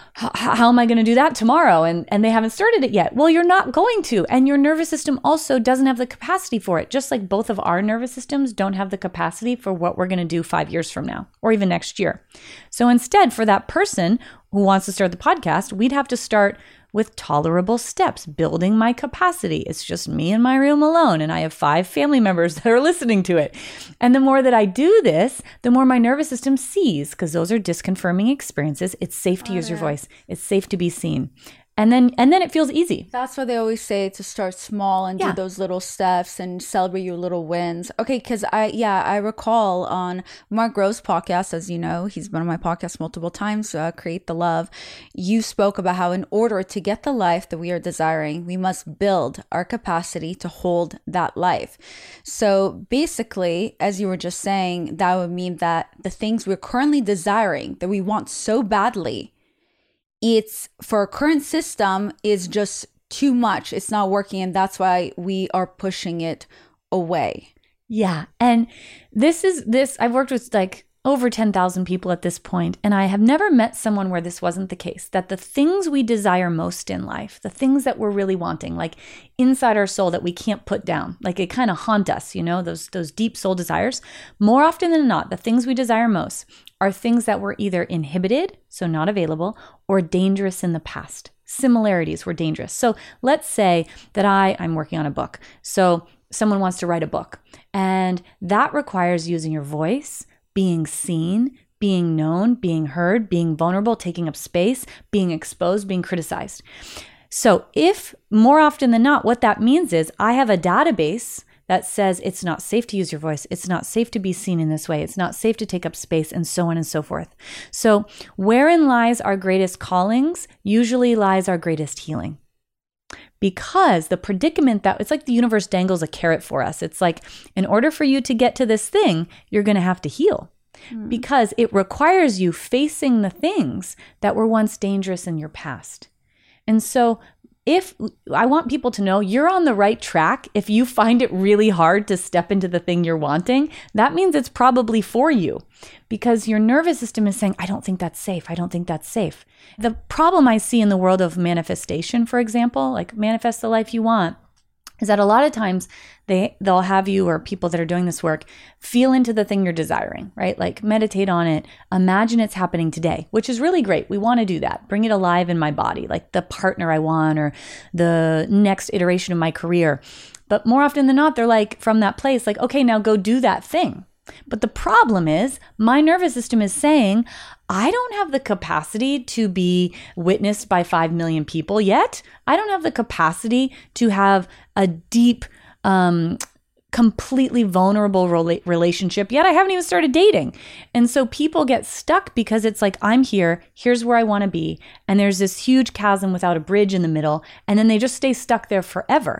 how am I going to do that tomorrow? And and they haven't started it yet. Well, you're not going to. And your nervous system also doesn't have the capacity for it. Just like both of our nervous systems don't have the capacity for what we're going to do five years from now or even next year. So instead, for that person who wants to start the podcast, we'd have to start with tolerable steps, building my capacity. It's just me in my room alone, and I have five family members that are listening to it. And the more that I do this, the more my nervous system sees, because those are disconfirming experiences. It's safe to use your voice. It's safe to be seen. And then and then it feels easy. That's why they always say to start small and yeah. do those little steps and celebrate your little wins. Okay, because I, yeah, I recall on Mark Grove's podcast, as you know, he's been on my podcast multiple times, uh, Create the Love. You spoke about how in order to get the life that we are desiring, we must build our capacity to hold that life. So basically, as you were just saying, that would mean that the things we're currently desiring, that we want so badly, it's for our current system is just too much. It's not working. And that's why we are pushing it away. Yeah. And this is this, I've worked with like over ten thousand people at this point, and I have never met someone where this wasn't the case, that the things we desire most in life, the things that we're really wanting, like inside our soul that we can't put down, like it kind of haunt us, you know, those, those deep soul desires, more often than not, the things we desire most are things that were either inhibited, so not available, or dangerous in the past. Similarities were dangerous. So let's say that I, I'm working on a book. So someone wants to write a book, and that requires using your voice, being seen, being known, being heard, being vulnerable, taking up space, being exposed, being criticized. So if more often than not, what that means is I have a database that says it's not safe to use your voice, it's not safe to be seen in this way, it's not safe to take up space, and so on and so forth. So wherein lies our greatest callings usually lies our greatest healing. Because the predicament that, it's like the universe dangles a carrot for us. It's like, in order for you to get to this thing, you're going to have to heal. Mm. Because it requires you facing the things that were once dangerous in your past. And so if I want people to know you're on the right track, if you find it really hard to step into the thing you're wanting, that means it's probably for you, because your nervous system is saying, I don't think that's safe. I don't think that's safe. The problem I see in the world of manifestation, for example, like manifest the life you want, is that a lot of times they, they'll have you, or people that are doing this work, feel into the thing you're desiring, right? Like meditate on it, imagine it's happening today, which is really great. We want to do that. Bring it alive in my body, like the partner I want or the next iteration of my career. But more often than not, they're like from that place, like, okay, now go do that thing. But the problem is my nervous system is saying, I don't have the capacity to be witnessed by five million people yet. I don't have the capacity to have a deep, um, completely vulnerable rela- relationship yet. I haven't even started dating. And so people get stuck because it's like, I'm here, here's where I want to be. And there's this huge chasm without a bridge in the middle. And then they just stay stuck there forever.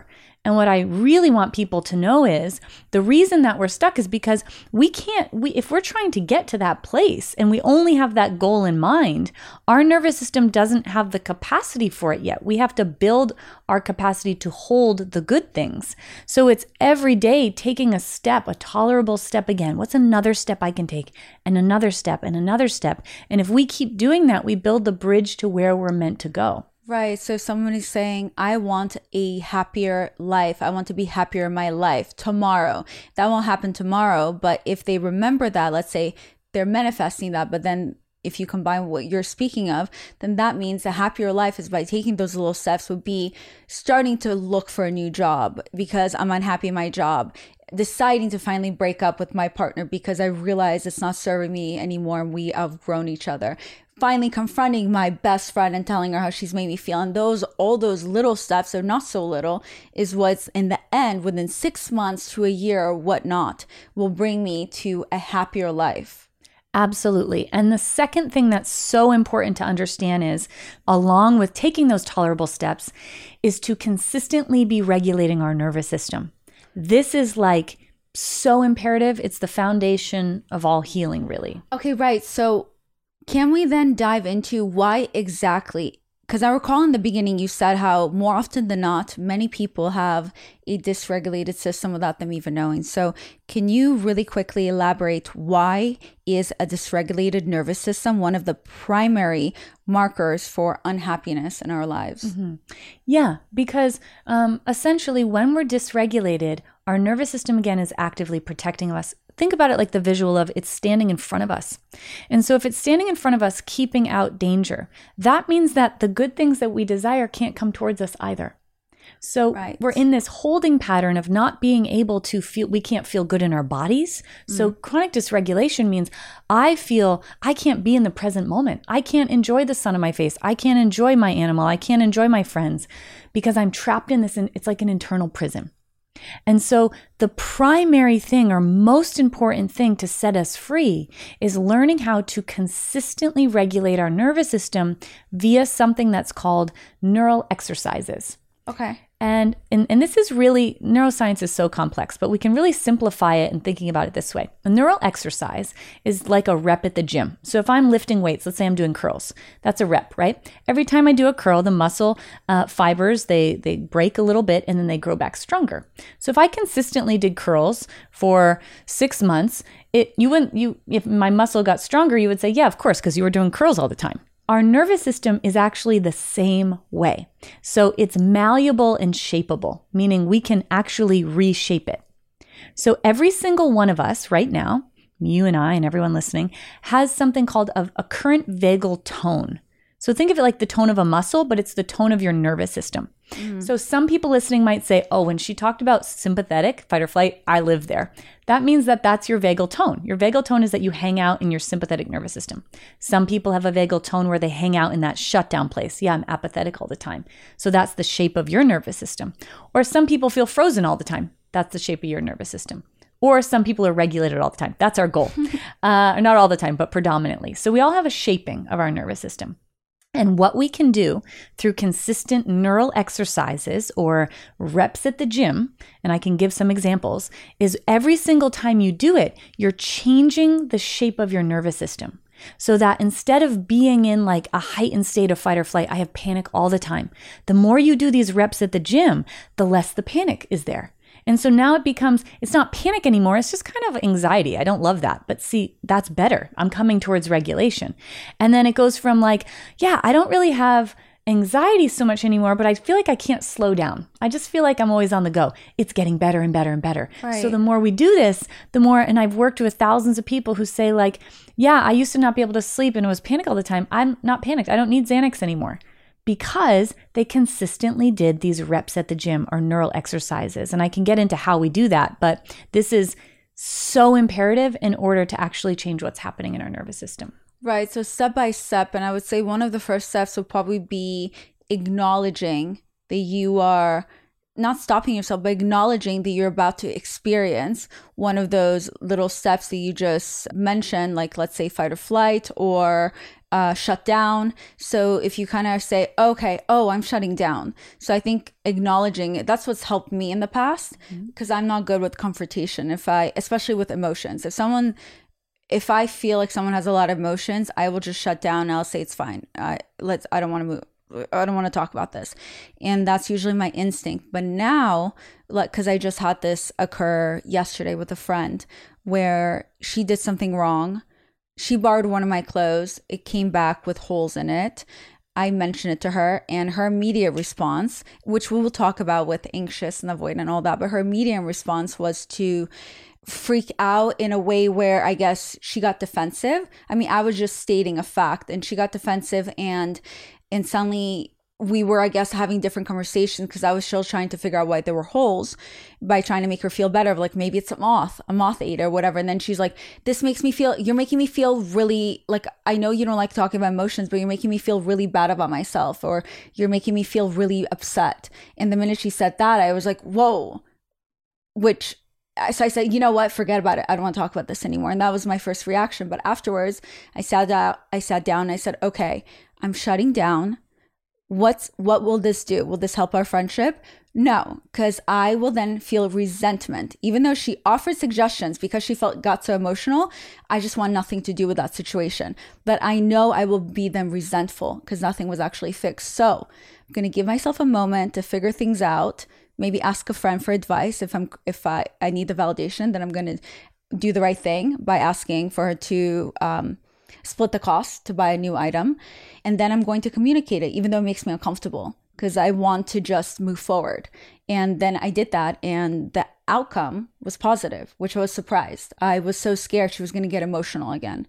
And what I really want people to know is the reason that we're stuck is because we can't, we if we're trying to get to that place and we only have that goal in mind, our nervous system doesn't have the capacity for it yet. We have to build our capacity to hold the good things. So it's every day taking a step, a tolerable step again. What's another step I can take? And another step and another step. And if we keep doing that, we build the bridge to where we're meant to go. Right. So someone is saying, I want a happier life. I want to be happier in my life tomorrow. That won't happen tomorrow. But if they remember that, let's say they're manifesting that, but then if you combine what you're speaking of, then that means a happier life is by taking those little steps would be starting to look for a new job because I'm unhappy in my job, deciding to finally break up with my partner because I realize it's not serving me anymore and we outgrown each other. Finally confronting my best friend and telling her how she's made me feel. And those, all those little steps, they're not so little, is what's in the end, within six months to a year or whatnot, will bring me to a happier life. Absolutely. And the second thing that's so important to understand is, along with taking those tolerable steps, is to consistently be regulating our nervous system. This is like so imperative. It's the foundation of all healing, really. Okay, right. So can we then dive into why exactly? Because I recall in the beginning you said how more often than not, many people have a dysregulated system without them even knowing. So can you really quickly elaborate why is a dysregulated nervous system one of the primary markers for unhappiness in our lives? Mm-hmm. Yeah, because um, essentially when we're dysregulated, our nervous system again is actively protecting us. Think about it like the visual of it's standing in front of us. And so if it's standing in front of us, keeping out danger, that means that the good things that we desire can't come towards us either. So right. We're in this holding pattern of not being able to feel, we can't feel good in our bodies. Mm. So chronic dysregulation means I feel I can't be in the present moment. I can't enjoy the sun on my face. I can't enjoy my animal. I can't enjoy my friends because I'm trapped in this, it's like an internal prison. And so the primary thing or most important thing to set us free is learning how to consistently regulate our nervous system via something that's called neural exercises. Okay. And, and and this is really, neuroscience is so complex, but we can really simplify it in thinking about it this way. A neural exercise is like a rep at the gym. So if I'm lifting weights, let's say I'm doing curls, that's a rep, right? Every time I do a curl, the muscle uh, fibers, they, they break a little bit and then they grow back stronger. So if I consistently did curls for six months, it you wouldn't, you if my muscle got stronger, you would say, yeah, of course, because you were doing curls all the time. Our nervous system is actually the same way. So it's malleable and shapeable, meaning we can actually reshape it. So every single one of us right now, you and I and everyone listening, has something called a, a current vagal tone. So think of it like the tone of a muscle, but it's the tone of your nervous system. Mm. So some people listening might say, oh, when she talked about sympathetic, fight or flight, I live there. That means that that's your vagal tone. Your vagal tone is that you hang out in your sympathetic nervous system. Some people have a vagal tone where they hang out in that shutdown place. Yeah, I'm apathetic all the time. So that's the shape of your nervous system. Or some people feel frozen all the time. That's the shape of your nervous system. Or some people are regulated all the time. That's our goal. uh, not all the time, but predominantly. So we all have a shaping of our nervous system. And what we can do through consistent neural exercises or reps at the gym, and I can give some examples, is every single time you do it, you're changing the shape of your nervous system. So that instead of being in like a heightened state of fight or flight, I have panic all the time. The more you do these reps at the gym, the less the panic is there. And so now it becomes, it's not panic anymore. It's just kind of anxiety. I don't love that. But see, that's better. I'm coming towards regulation. And then it goes from like, yeah, I don't really have anxiety so much anymore, but I feel like I can't slow down. I just feel like I'm always on the go. It's getting better and better and better. Right. So the more we do this, the more, and I've worked with thousands of people who say like, yeah, I used to not be able to sleep and it was panic all the time. I'm not panicked. I don't need Xanax anymore. Because they consistently did these reps at the gym or neural exercises. And I can get into how we do that, but this is so imperative in order to actually change what's happening in our nervous system. Right. So step by step. And I would say one of the first steps would probably be acknowledging that you are not stopping yourself, but acknowledging that you're about to experience one of those little steps that you just mentioned, like let's say fight or flight or uh, shut down. So if you kind of say, okay, oh, I'm shutting down. So I think acknowledging it, that's what's helped me in the past, because mm-hmm. I'm not good with confrontation. If I, especially with emotions, if someone, if I feel like someone has a lot of emotions, I will just shut down and I'll say, it's fine. I let's, I don't want to move. I don't want to talk about this. And that's usually my instinct. But now, like, because I just had this occur yesterday with a friend where she did something wrong. She borrowed one of my clothes. It came back with holes in it. I mentioned it to her, and her immediate response, which we will talk about with anxious and avoidant and all that, but her immediate response was to freak out in a way where I guess she got defensive. I mean, I was just stating a fact, and she got defensive, and and suddenly we were, I guess, having different conversations, because I was still trying to figure out why there were holes by trying to make her feel better. Like, maybe it's a moth, a moth ate or whatever. And then she's like, this makes me feel, you're making me feel really, like, I know you don't like talking about emotions, but you're making me feel really bad about myself, or you're making me feel really upset. And the minute she said that, I was like, whoa, which, so I said, you know what, forget about it. I don't want to talk about this anymore. And that was my first reaction. But afterwards, I sat down, I sat down and I said, okay, I'm shutting down. What's what will this do? Will this help our friendship? No, because I will then feel resentment. Even though she offered suggestions because she felt got so emotional, I just want nothing to do with that situation. But I know I will be then resentful because nothing was actually fixed. So I'm going to give myself a moment to figure things out. Maybe ask a friend for advice. If I'm if I, I need the validation, then I'm going to do the right thing by asking for her to um, split the cost to buy a new item. And then I'm going to communicate it, even though it makes me uncomfortable, because I want to just move forward. And then I did that, and the outcome was positive, which I was surprised. I was so scared she was going to get emotional again.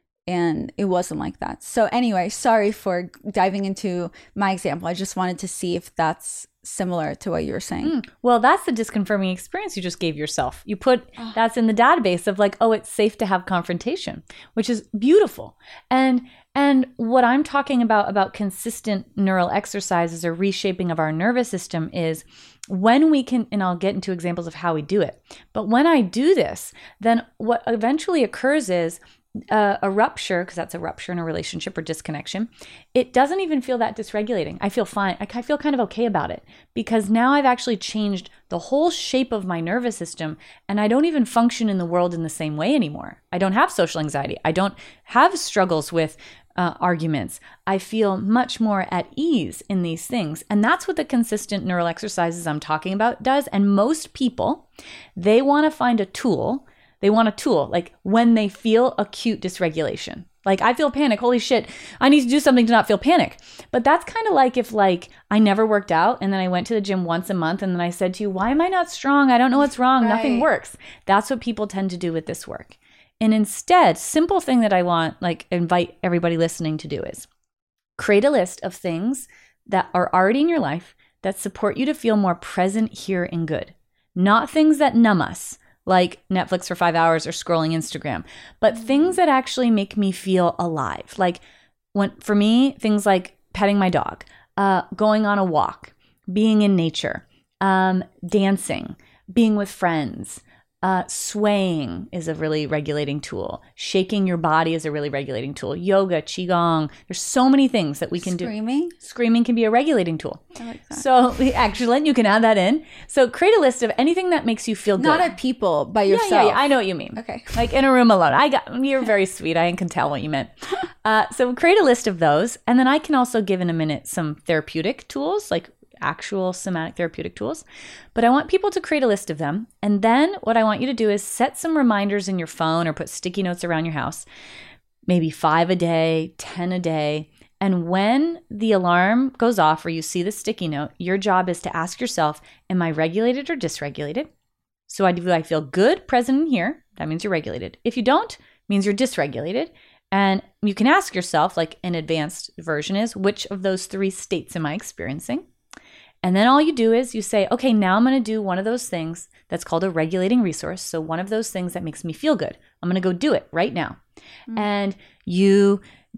And it wasn't like that. So anyway, sorry for diving into my example. I just wanted to see if that's similar to what you were saying. Mm. Well, that's the disconfirming experience you just gave yourself. You put oh. that's in the database of like, oh, it's safe to have confrontation, which is beautiful. And and what I'm talking about about consistent neural exercises or reshaping of our nervous system is when we can, and I'll get into examples of how we do it. But when I do this, then what eventually occurs is Uh, a rupture, because that's a rupture in a relationship or disconnection, it doesn't even feel that dysregulating. I feel fine. I feel kind of okay about it, because now I've actually changed the whole shape of my nervous system, and I don't even function in the world in the same way anymore. I don't have social anxiety. I don't have struggles with uh, arguments. I feel much more at ease in these things. And that's what the consistent neural exercises I'm talking about does. And most people, they want to find a tool They want a tool, like when they feel acute dysregulation. Like, I feel panic. Holy shit, I need to do something to not feel panic. But that's kind of like if like I never worked out and then I went to the gym once a month and then I said to you, why am I not strong? I don't know what's wrong. Right. Nothing works. That's what people tend to do with this work. And instead, simple thing that I want, like invite everybody listening to do is create a list of things that are already in your life that support you to feel more present here and good. Not things that numb us, like Netflix for five hours or scrolling Instagram, but things that actually make me feel alive. Like when, for me, things like petting my dog, uh, going on a walk, being in nature, um, dancing, being with friends, uh, swaying is a really regulating tool. Shaking your body is a really regulating tool. Yoga, Qigong, there's so many things that we can Screaming? do. Screaming can be a regulating tool. I like that. So excellent, you can add that in. So create a list of anything that makes you feel good. Not at people, by yourself. Yeah, yeah, yeah, I know what you mean. Okay. Like in a room alone. I got, you're very sweet. I can tell what you meant. Uh, so create a list of those. And then I can also give in a minute some therapeutic tools, like actual somatic therapeutic tools. But I want people to create a list of them. And then what I want you to do is set some reminders in your phone or put sticky notes around your house, maybe five a day, ten a day. And when the alarm goes off or you see the sticky note, your job is to ask yourself, am I regulated or dysregulated? So I, do I feel good, present, and here? That means you're regulated. If you don't, it means you're dysregulated. And you can ask yourself, like an advanced version is, which of those three states am I experiencing? And then all you do is you say, okay, now I'm going to do one of those things that's called a regulating resource. So one of those things that makes me feel good. I'm going to go do it right now. Mm-hmm. And you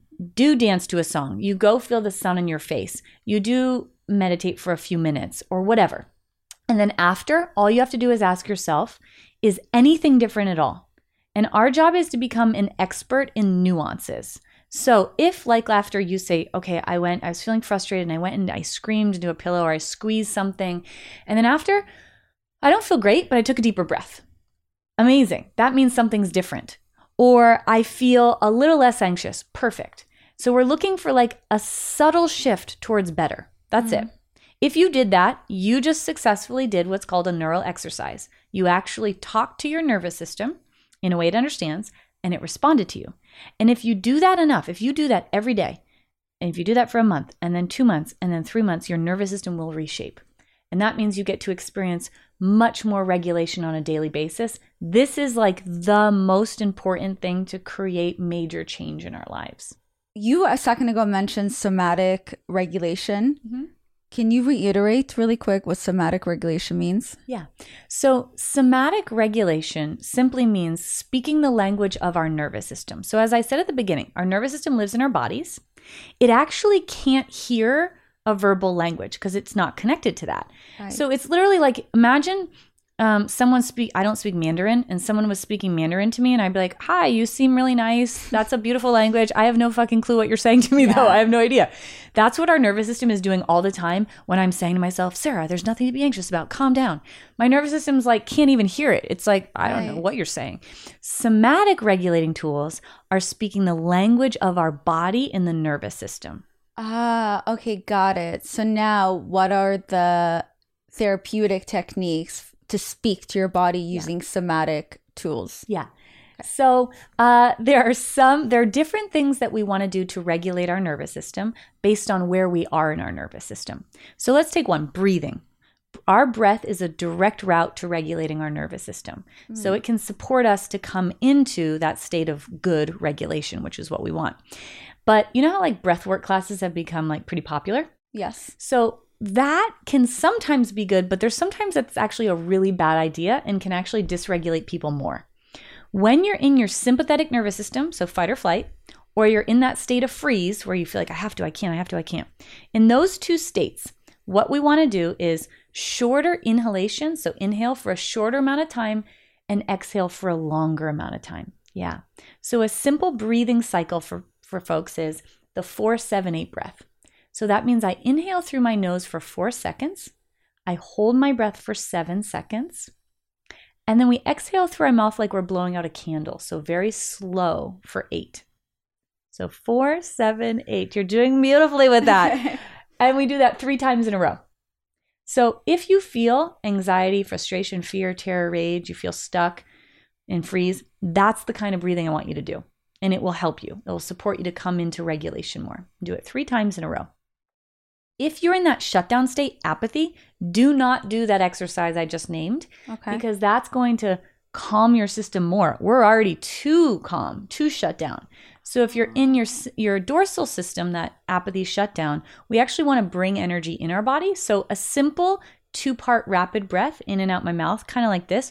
do dance to a song. You go feel the sun in your face. You do meditate for a few minutes or whatever. And then after, all you have to do is ask yourself, is anything different at all? And our job is to become an expert in nuances. So if, like laughter, you say, okay, I went, I was feeling frustrated and I went and I screamed into a pillow or I squeezed something. And then after, I don't feel great, but I took a deeper breath. Amazing. That means something's different. Or I feel a little less anxious. Perfect. So we're looking for like a subtle shift towards better. That's mm-hmm. it. If you did that, you just successfully did what's called a neural exercise. You actually talked to your nervous system in a way it understands, and it responded to you. And if you do that enough, if you do that every day, and if you do that for a month, and then two months, and then three months, your nervous system will reshape. And that means you get to experience much more regulation on a daily basis. This is like the most important thing to create major change in our lives. You a second ago mentioned somatic regulation. Mm-hmm. Can you reiterate really quick what somatic regulation means? Yeah. So somatic regulation simply means speaking the language of our nervous system. So as I said at the beginning, our nervous system lives in our bodies. It actually can't hear a verbal language because it's not connected to that. Right. So it's literally like, imagine um, someone speak, I don't speak Mandarin, and someone was speaking Mandarin to me, and I'd be like, hi, you seem really nice. That's a beautiful language. I have no fucking clue what you're saying to me, yeah. though. I have no idea. That's what our nervous system is doing all the time when I'm saying to myself, Sarah, there's nothing to be anxious about. Calm down. My nervous system's like, can't even hear it. It's like, I don't right. know what you're saying. Somatic regulating tools are speaking the language of our body in the nervous system. Ah, okay, got it. So now what are the therapeutic techniques to speak to your body using yeah. somatic tools? Yeah. So uh, there are some, there are different things that we want to do to regulate our nervous system based on where we are in our nervous system. So let's take one, breathing. Our breath is a direct route to regulating our nervous system. Mm. So it can support us to come into that state of good regulation, which is what we want. But you know how like breathwork classes have become like pretty popular? Yes. So that can sometimes be good, but there's sometimes that's actually a really bad idea and can actually dysregulate people more. When you're in your sympathetic nervous system, so fight or flight, or you're in that state of freeze where you feel like I have to, I can't, I have to, I can't. In those two states, what we want to do is shorter inhalation, so inhale for a shorter amount of time and exhale for a longer amount of time. Yeah. So a simple breathing cycle for, for folks is the four, seven, eight breath. So that means I inhale through my nose for four seconds. I hold my breath for seven seconds. And then we exhale through our mouth like we're blowing out a candle. So very slow for eight. So four, seven, eight. You're doing beautifully with that. And we do that three times in a row. So if you feel anxiety, frustration, fear, terror, rage, you feel stuck and freeze, that's the kind of breathing I want you to do. And it will help you. It will support you to come into regulation more. Do it three times in a row. If you're in that shutdown state, apathy, do not do that exercise I just named. Okay. Because that's going to calm your system more. We're already too calm, too shut down. So if you're in your your dorsal system, that apathy shutdown, we actually want to bring energy in our body. So a simple two-part rapid breath in and out my mouth, kind of like this.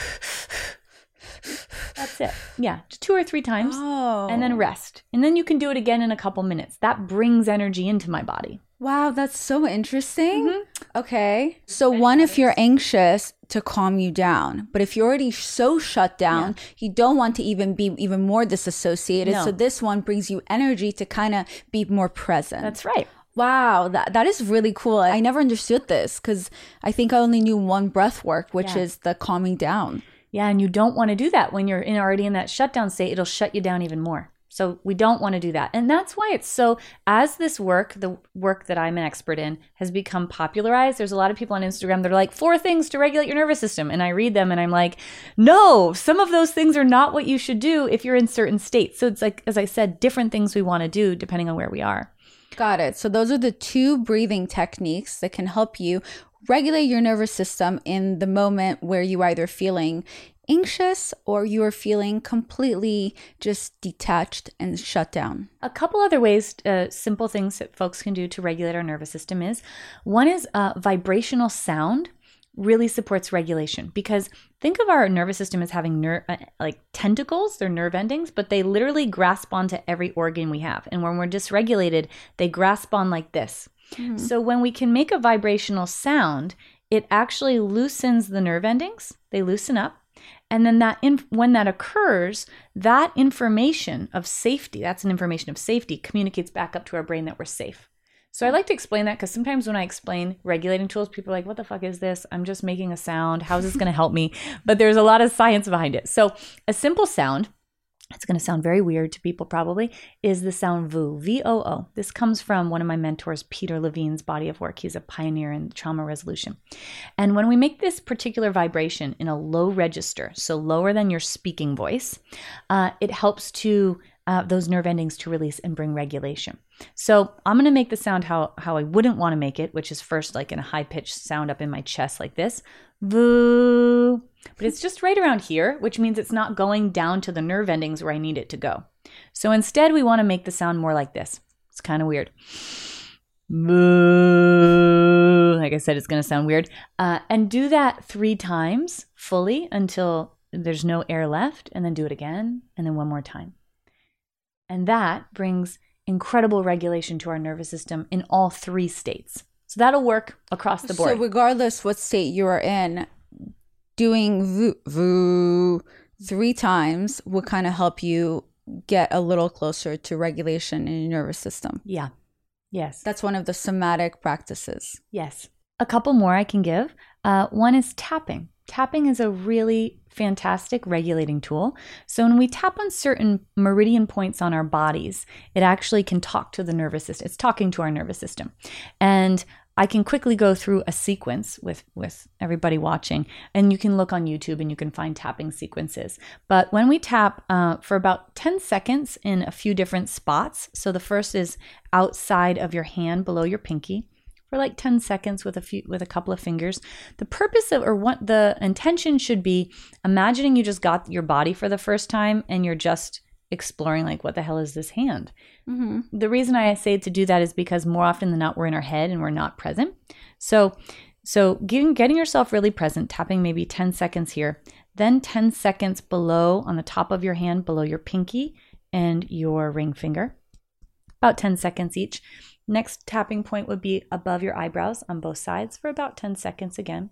That's it. Yeah, two or three times. Oh. And then rest. And then you can do it again in a couple minutes. That brings energy into my body. Wow, that's so interesting. Mm-hmm. Okay. So one, if you're anxious, to calm you down. But if you're already so shut down, yeah. you don't want to even be even more disassociated. No. So this one brings you energy to kind of be more present. That's right. Wow, that that is really cool. I never understood this because I think I only knew one breath work, which yeah. is the calming down. Yeah, and you don't want to do that when you're in already in that shutdown state. It'll shut you down even more. So we don't want to do that. And that's why it's so, as this work, the work that I'm an expert in, has become popularized, there's a lot of people on Instagram that are like, four things to regulate your nervous system. And I read them and I'm like, no, some of those things are not what you should do if you're in certain states. So it's like, as I said, different things we want to do depending on where we are. Got it. So those are the two breathing techniques that can help you regulate your nervous system in the moment where you are either feeling anxious or you are feeling completely just detached and shut down. A couple other ways, uh, simple things that folks can do to regulate our nervous system is, one is uh, vibrational sound really supports regulation, because think of our nervous system as having ner- uh, like tentacles, they're nerve endings, but they literally grasp onto every organ we have. And when we're dysregulated, they grasp on like this. Mm-hmm. So when we can make a vibrational sound, it actually loosens the nerve endings. They loosen up. And then that inf- when that occurs, that information of safety, that's an information of safety, communicates back up to our brain that we're safe. So I like to explain that because sometimes when I explain regulating tools, people are like, what the fuck is this? I'm just making a sound. How's this going to help me? But there's a lot of science behind it. So a simple sound, it's going to sound very weird to people probably, is the sound V O O, V O O. This comes from one of my mentors, Peter Levine's body of work. He's a pioneer in trauma resolution. And when we make this particular vibration in a low register, so lower than your speaking voice, uh, it helps to uh, those nerve endings to release and bring regulation. So I'm going to make the sound how, how I wouldn't want to make it, which is first like in a high-pitched sound up in my chest like this. Voo. But it's just right around here, which means it's not going down to the nerve endings where I need it to go. So instead, we want to make the sound more like this. It's kind of weird. Voo. Like I said, it's going to sound weird. Uh, and do that three times fully until there's no air left, and then do it again, and then one more time. And that brings incredible regulation to our nervous system in all three states. So that'll work across the board. So regardless what state you are in, doing voo, voo three times will kind of help you get a little closer to regulation in your nervous system. Yeah. Yes. That's one of the somatic practices. Yes. A couple more I can give. Uh, one is tapping. Tapping is a really fantastic regulating tool. So when we tap on certain meridian points on our bodies, it actually can talk to the nervous system. It's talking to our nervous system. And I can quickly go through a sequence with, with everybody watching, and you can look on YouTube and you can find tapping sequences. But when we tap uh, for about ten seconds in a few different spots, so the first is outside of your hand below your pinky, for like ten seconds with a few with a couple of fingers. The purpose of, or what the intention should be, imagining you just got your body for the first time and you're just exploring like, what the hell is this hand? Mm-hmm. The reason I say to do that is because more often than not, we're in our head and we're not present. So, so getting, getting yourself really present, tapping maybe ten seconds here, then ten seconds below on the top of your hand, below your pinky and your ring finger, about ten seconds each. Next tapping point would be above your eyebrows on both sides for about ten seconds again.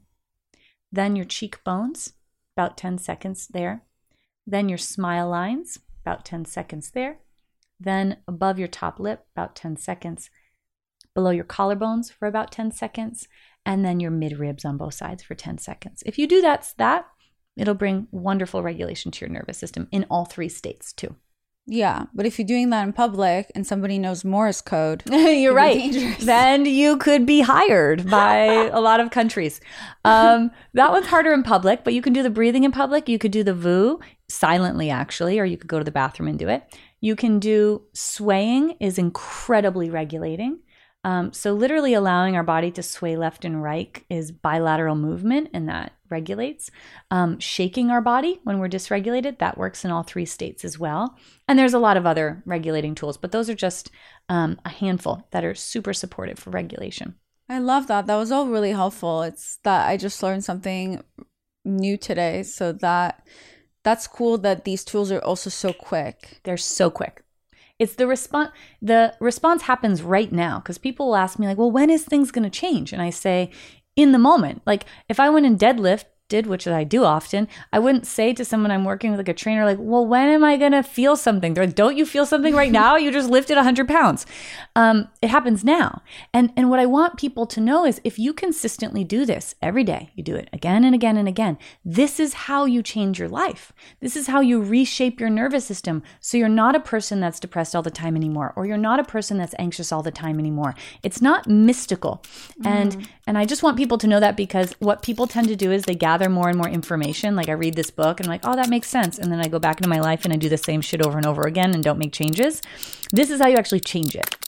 Then your cheekbones, about ten seconds there. Then your smile lines, about ten seconds there. Then above your top lip, about ten seconds. Below your collarbones for about ten seconds. And then your mid-ribs on both sides for ten seconds. If you do that, that, it'll bring wonderful regulation to your nervous system in all three states too. Yeah, but if you're doing that in public and somebody knows Morse code, you're right. Then you could be hired by a lot of countries. Um, that one's harder in public, but you can do the breathing in public. You could do the V O O silently, actually, or you could go to the bathroom and do it. You can do swaying is incredibly regulating. Um, so literally allowing our body to sway left and right is bilateral movement, and that regulates. Um, shaking our body when we're dysregulated, that works in all three states as well. And there's a lot of other regulating tools, but those are just um, a handful that are super supportive for regulation. I love that. That was all really helpful. It's that I just learned something new today. So that that's cool that these tools are also so quick. They're so quick. It's the response, the response happens right now, because people will ask me like, well, when is things going to change? And I say, in the moment. Like if I went and deadlifted, which I do often, I wouldn't say to someone I'm working with, like a trainer, like, well, when am I going to feel something? They're like, don't you feel something right now? You just lifted one hundred pounds. Um, it happens now. And, and what I want people to know is if you consistently do this every day, you do it again and again and again, this is how you change your life. This is how you reshape your nervous system. So you're not a person that's depressed all the time anymore, or you're not a person that's anxious all the time anymore. It's not mystical. Mm. And, and I just want people to know that, because what people tend to do is they gather more and more information. Like I read this book and I'm like, oh, that makes sense. And then I go back into my life and I do the same shit over and over again and don't make changes. This is how you actually change it.